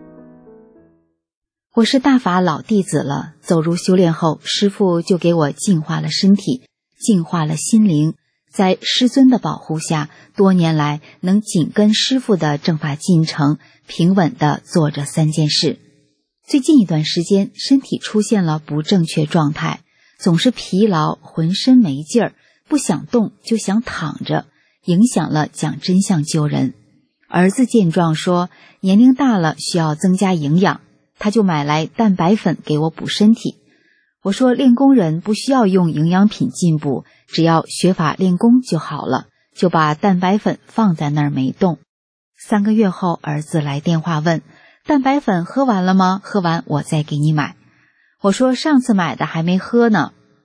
我是大法老弟子了，走入修炼后，师父就给我净化了身体，净化了心灵，在师尊的保护下，多年来能紧跟师父的正法进程，平稳地做着三件事。最近一段时间，身体出现了不正确状态，总是疲劳，浑身没劲儿，不想动就想躺着，影响了讲真相救人。儿子见状说，年龄大了需要增加营养，他就买来蛋白粉给我补身体。我说练功人不需要用营养品进补，只要学法练功就好了，就把蛋白粉放在那儿没动。三个月后，儿子来电话问，蛋白粉喝完了吗？喝完我再给你买。我说上次买的还没喝呢。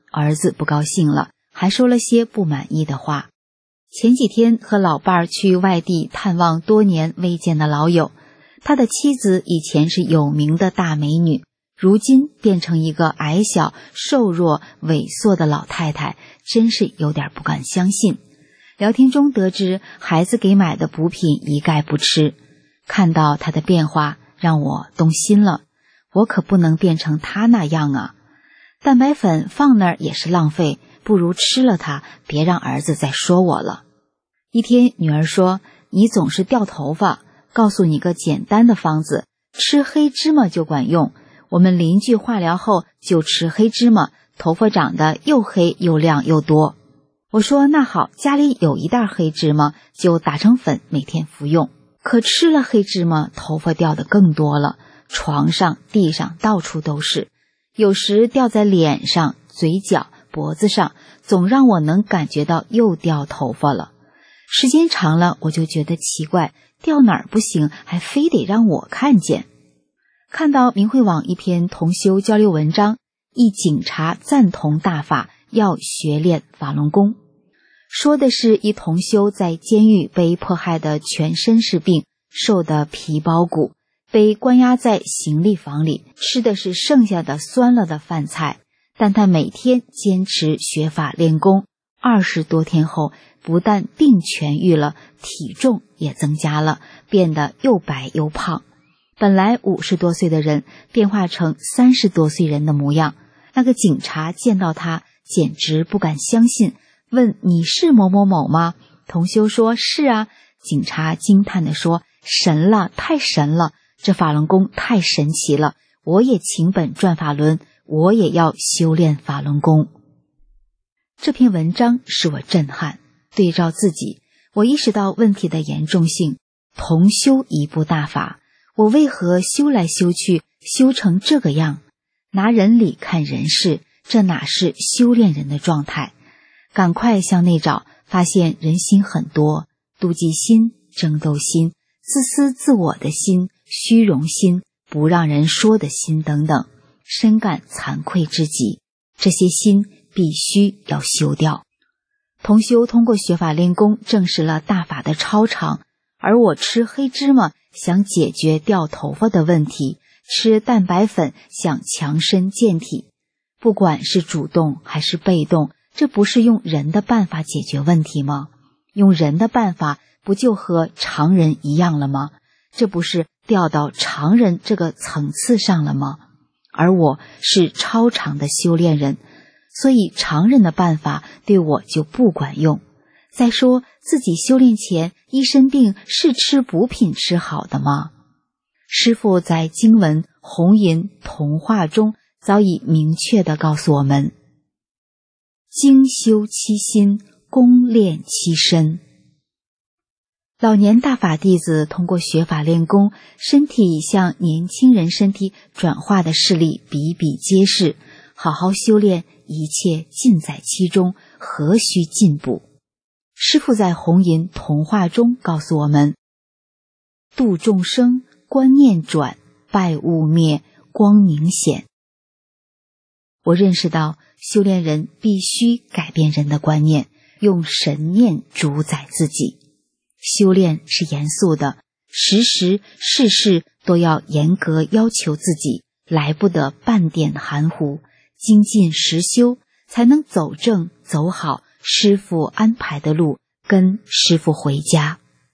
儿子不高兴了，还说了些不满意的话。前几天和老伴儿去外地探望多年未见的老友，他的妻子以前是有名的大美女，如今变成一个矮小、瘦弱、萎缩的老太太，真是有点不敢相信。聊天中得知孩子给买的补品一概不吃，看到她的变化让我动心了，我可不能变成她那样啊！蛋白粉放那儿也是浪费，不如吃了它，别让儿子再说我了。一天女儿说，你总是掉头发，告诉你个简单的方子，吃黑芝麻就管用。我们邻居化疗后就吃黑芝麻，头发长得又黑又亮又多。我说那好，家里有一袋黑芝麻，就打成粉每天服用。可吃了黑芝麻，头发掉的更多了，床上、地上到处都是，有时掉在脸上、嘴角、脖子上，总让我能感觉到又掉头发了。时间长了，我就觉得奇怪，掉哪儿不行，还非得让我看见。看到明慧网一篇同修交流文章，一警察赞同大法，要学练法轮功。说的是一同修在监狱被迫害的全身是病，瘦得皮包骨，被关押在行李房里，吃的是剩下的酸了的饭菜，但他每天坚持学法练功，二十多天后，不但病痊愈了，体重也增加了，变得又白又胖。本来五十多岁的人变化成三十多岁人的模样，那个警察见到他简直不敢相信，问你是某某某吗？同修说是啊。警察惊叹地说，神了，太神了，这法轮功太神奇了，我也请本转法轮，我也要修炼法轮功。这篇文章使我震撼，对照自己，我意识到问题的严重性。同修一部大法，我为何修来修去，修成这个样？拿人理看人事，这哪是修炼人的状态？赶快向内找，发现人心很多，妒忌心、争斗心、自私自我的心、虚荣心、不让人说的心等等，深感惭愧之极。这些心必须要修掉。同修通过学法练功证实了大法的超常，而我吃黑芝麻想解决掉头发的问题，吃蛋白粉想强身健体。不管是主动还是被动，这不是用人的办法解决问题吗？用人的办法不就和常人一样了吗？这不是掉到常人这个层次上了吗？而我是超常的修炼人，所以常人的办法对我就不管用。再说自己修炼前一身病是吃补品吃好的吗？师父在经文红银童话中早已明确地告诉我们，精修其心，功练其身。老年大法弟子通过学法练功，身体向年轻人身体转化的事例比比皆是，好好修炼，一切尽在其中，何须进步？师父在红银童话中告诉我们，度众生，观念转，败物灭，光明显。我认识到修炼人必须改变人的观念，用神念主宰自己。修炼是严肃的，时时事事都要严格要求自己，来不得半点含糊，精进实修，才能走正走好师父安排的路，跟师父回家。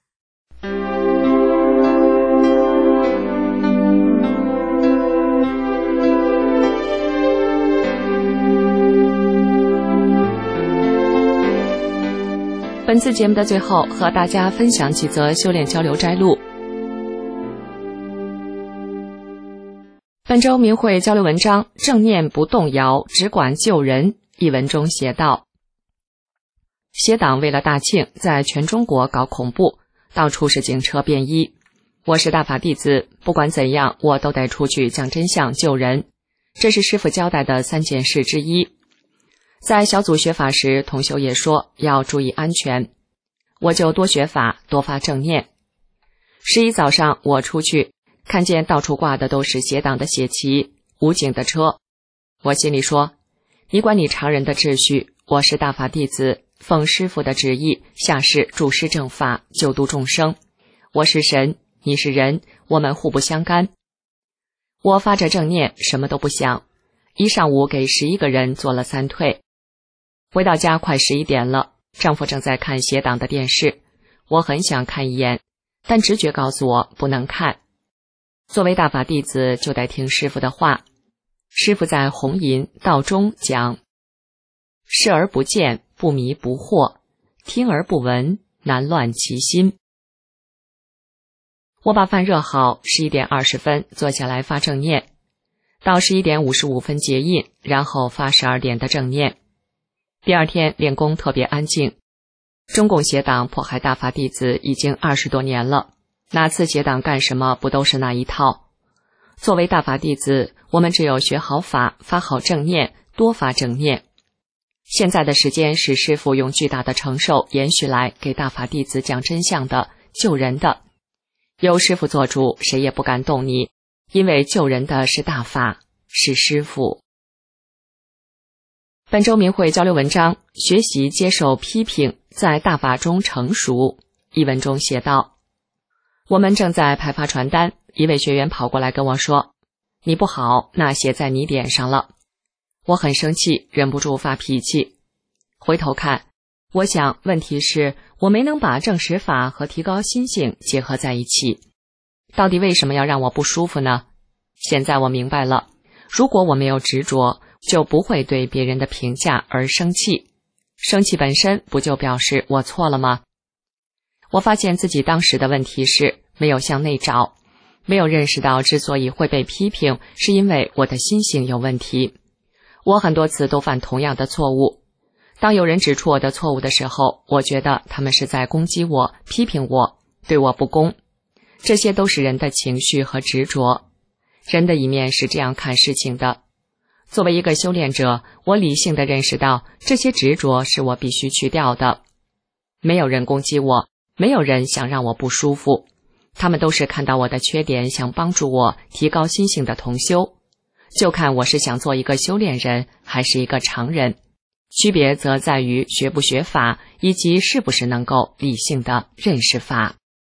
本次节目的最后，和大家分享几则修炼交流摘录。本周明慧交流文章正念不动摇，只管救人一文中写道，邪党为了大庆，在全中国搞恐怖，到处是警车便衣。我是大法弟子，不管怎样，我都得出去讲真相救人，这是师父交代的三件事之一。在小组学法时，同修也说要注意安全，我就多学法，多发正念。十一早上我出去，看见到处挂的都是邪党的血旗，武警的车，我心里说， 你管你常人的秩序，我是大法弟子，奉师父的旨意，下世助师正法，救度众生。我是神，你是人，我们互不相干。我发着正念，什么都不想。一上午给十一个人做了三退。回到家快十一点了，丈夫正在看邪党的电视，我很想看一眼，但直觉告诉我不能看。作为大法弟子，就得听师父的话。师父在弘淫道中讲：视而不见，不迷不惑；听而不闻，难乱其心。我把饭热好，十一点二十分坐下来发正念，到十一点五十五分结印，然后发十二点的正念。第二天练功特别安静。中共邪党迫害大法弟子已经二十多年了，哪次邪党干什么不都是那一套？作为大法弟子，我们只有学好法，发好正念，多发正念。现在的时间是师父用巨大的承受延续来给大法弟子讲真相的，救人的。有师父做主，谁也不敢动你，因为救人的是大法，是师父。本周明慧交流文章：学习接受批评，在大法中成熟。一文中写道：我们正在派发传单，一位学员跑过来跟我说：你不好，那写在你脸上了。我很生气，忍不住发脾气。回头看，我想问题是我没能把正实法和提高心性结合在一起。到底为什么要让我不舒服呢？现在我明白了，如果我没有执着，就不会对别人的评价而生气。生气本身不就表示我错了吗？我发现自己当时的问题是没有向内找，没有认识到之所以会被批评，是因为我的心性有问题。我很多次都犯同样的错误。当有人指出我的错误的时候，我觉得他们是在攻击我，批评我，对我不公。这些都是人的情绪和执着。人的一面是这样看事情的。作为一个修炼者，我理性地认识到这些执着是我必须去掉的。没有人攻击我，没有人想让我不舒服，他们都是看到我的缺点，想帮助我提高心性的同修。就看我是想做一个修炼人，还是一个常人。区别则在于学不学法，以及是不是能够理性的认识法。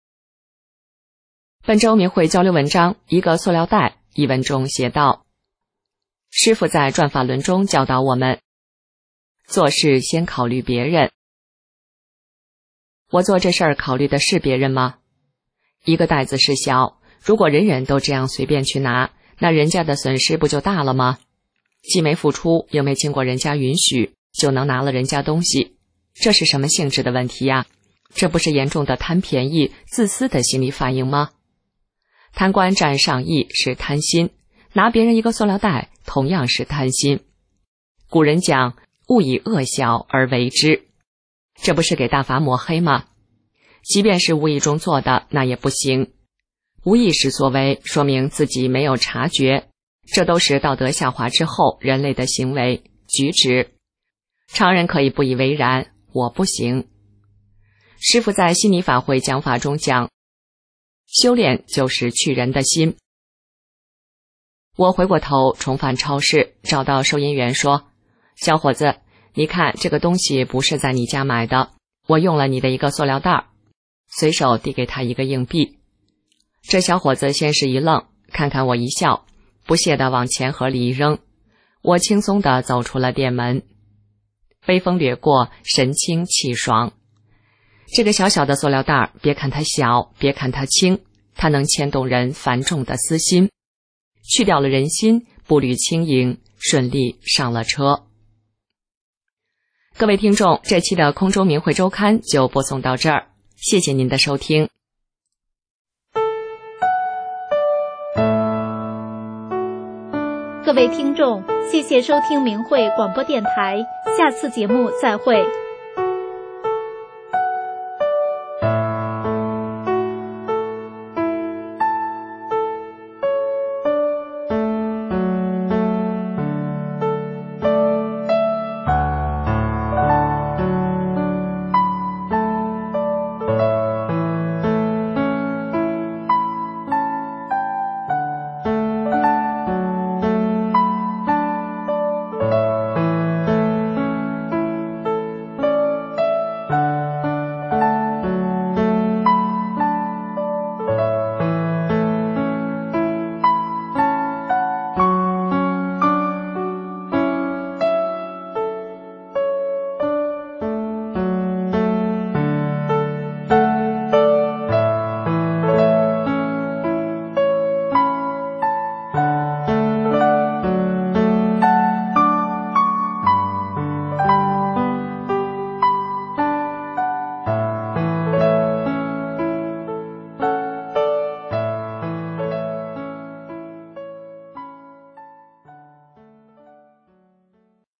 本周明慧交流文章：一个塑料袋。一文中写道：师父在转法轮中教导我们，做事先考虑别人。我做这事儿考虑的是别人吗？一个袋子是小，如果人人都这样随便去拿，那人家的损失不就大了吗？既没付出，又没经过人家允许，就能拿了人家东西，这是什么性质的问题呀？这不是严重的贪便宜、自私的心理反应吗？贪官占上亿是贪心，拿别人一个塑料袋同样是贪心。古人讲勿以恶小而为之，这不是给大法抹黑吗？即便是无意中做的，那也不行。无意识所为，说明自己没有察觉，这都是道德下滑之后人类的行为举止。常人可以不以为然，我不行。师父在悉尼法会讲法中讲，修炼就是去人的心。我回过头重返超市，找到收银员说：小伙子，你看这个东西不是在你家买的，我用了你的一个塑料袋，随手递给他一个硬币。这小伙子先是一愣，看看我一笑，不屑地往钱盒里一扔。我轻松地走出了店门，微风掠过，神清气爽。这个小小的塑料袋，别看它小，别看它轻，它能牵动人繁重的私心，去掉了人心，步履轻盈，顺利上了车。各位听众，这期的空中明慧周刊就播送到这儿，谢谢您的收听。 各位听众，谢谢收听明慧广播电台，下次节目再会。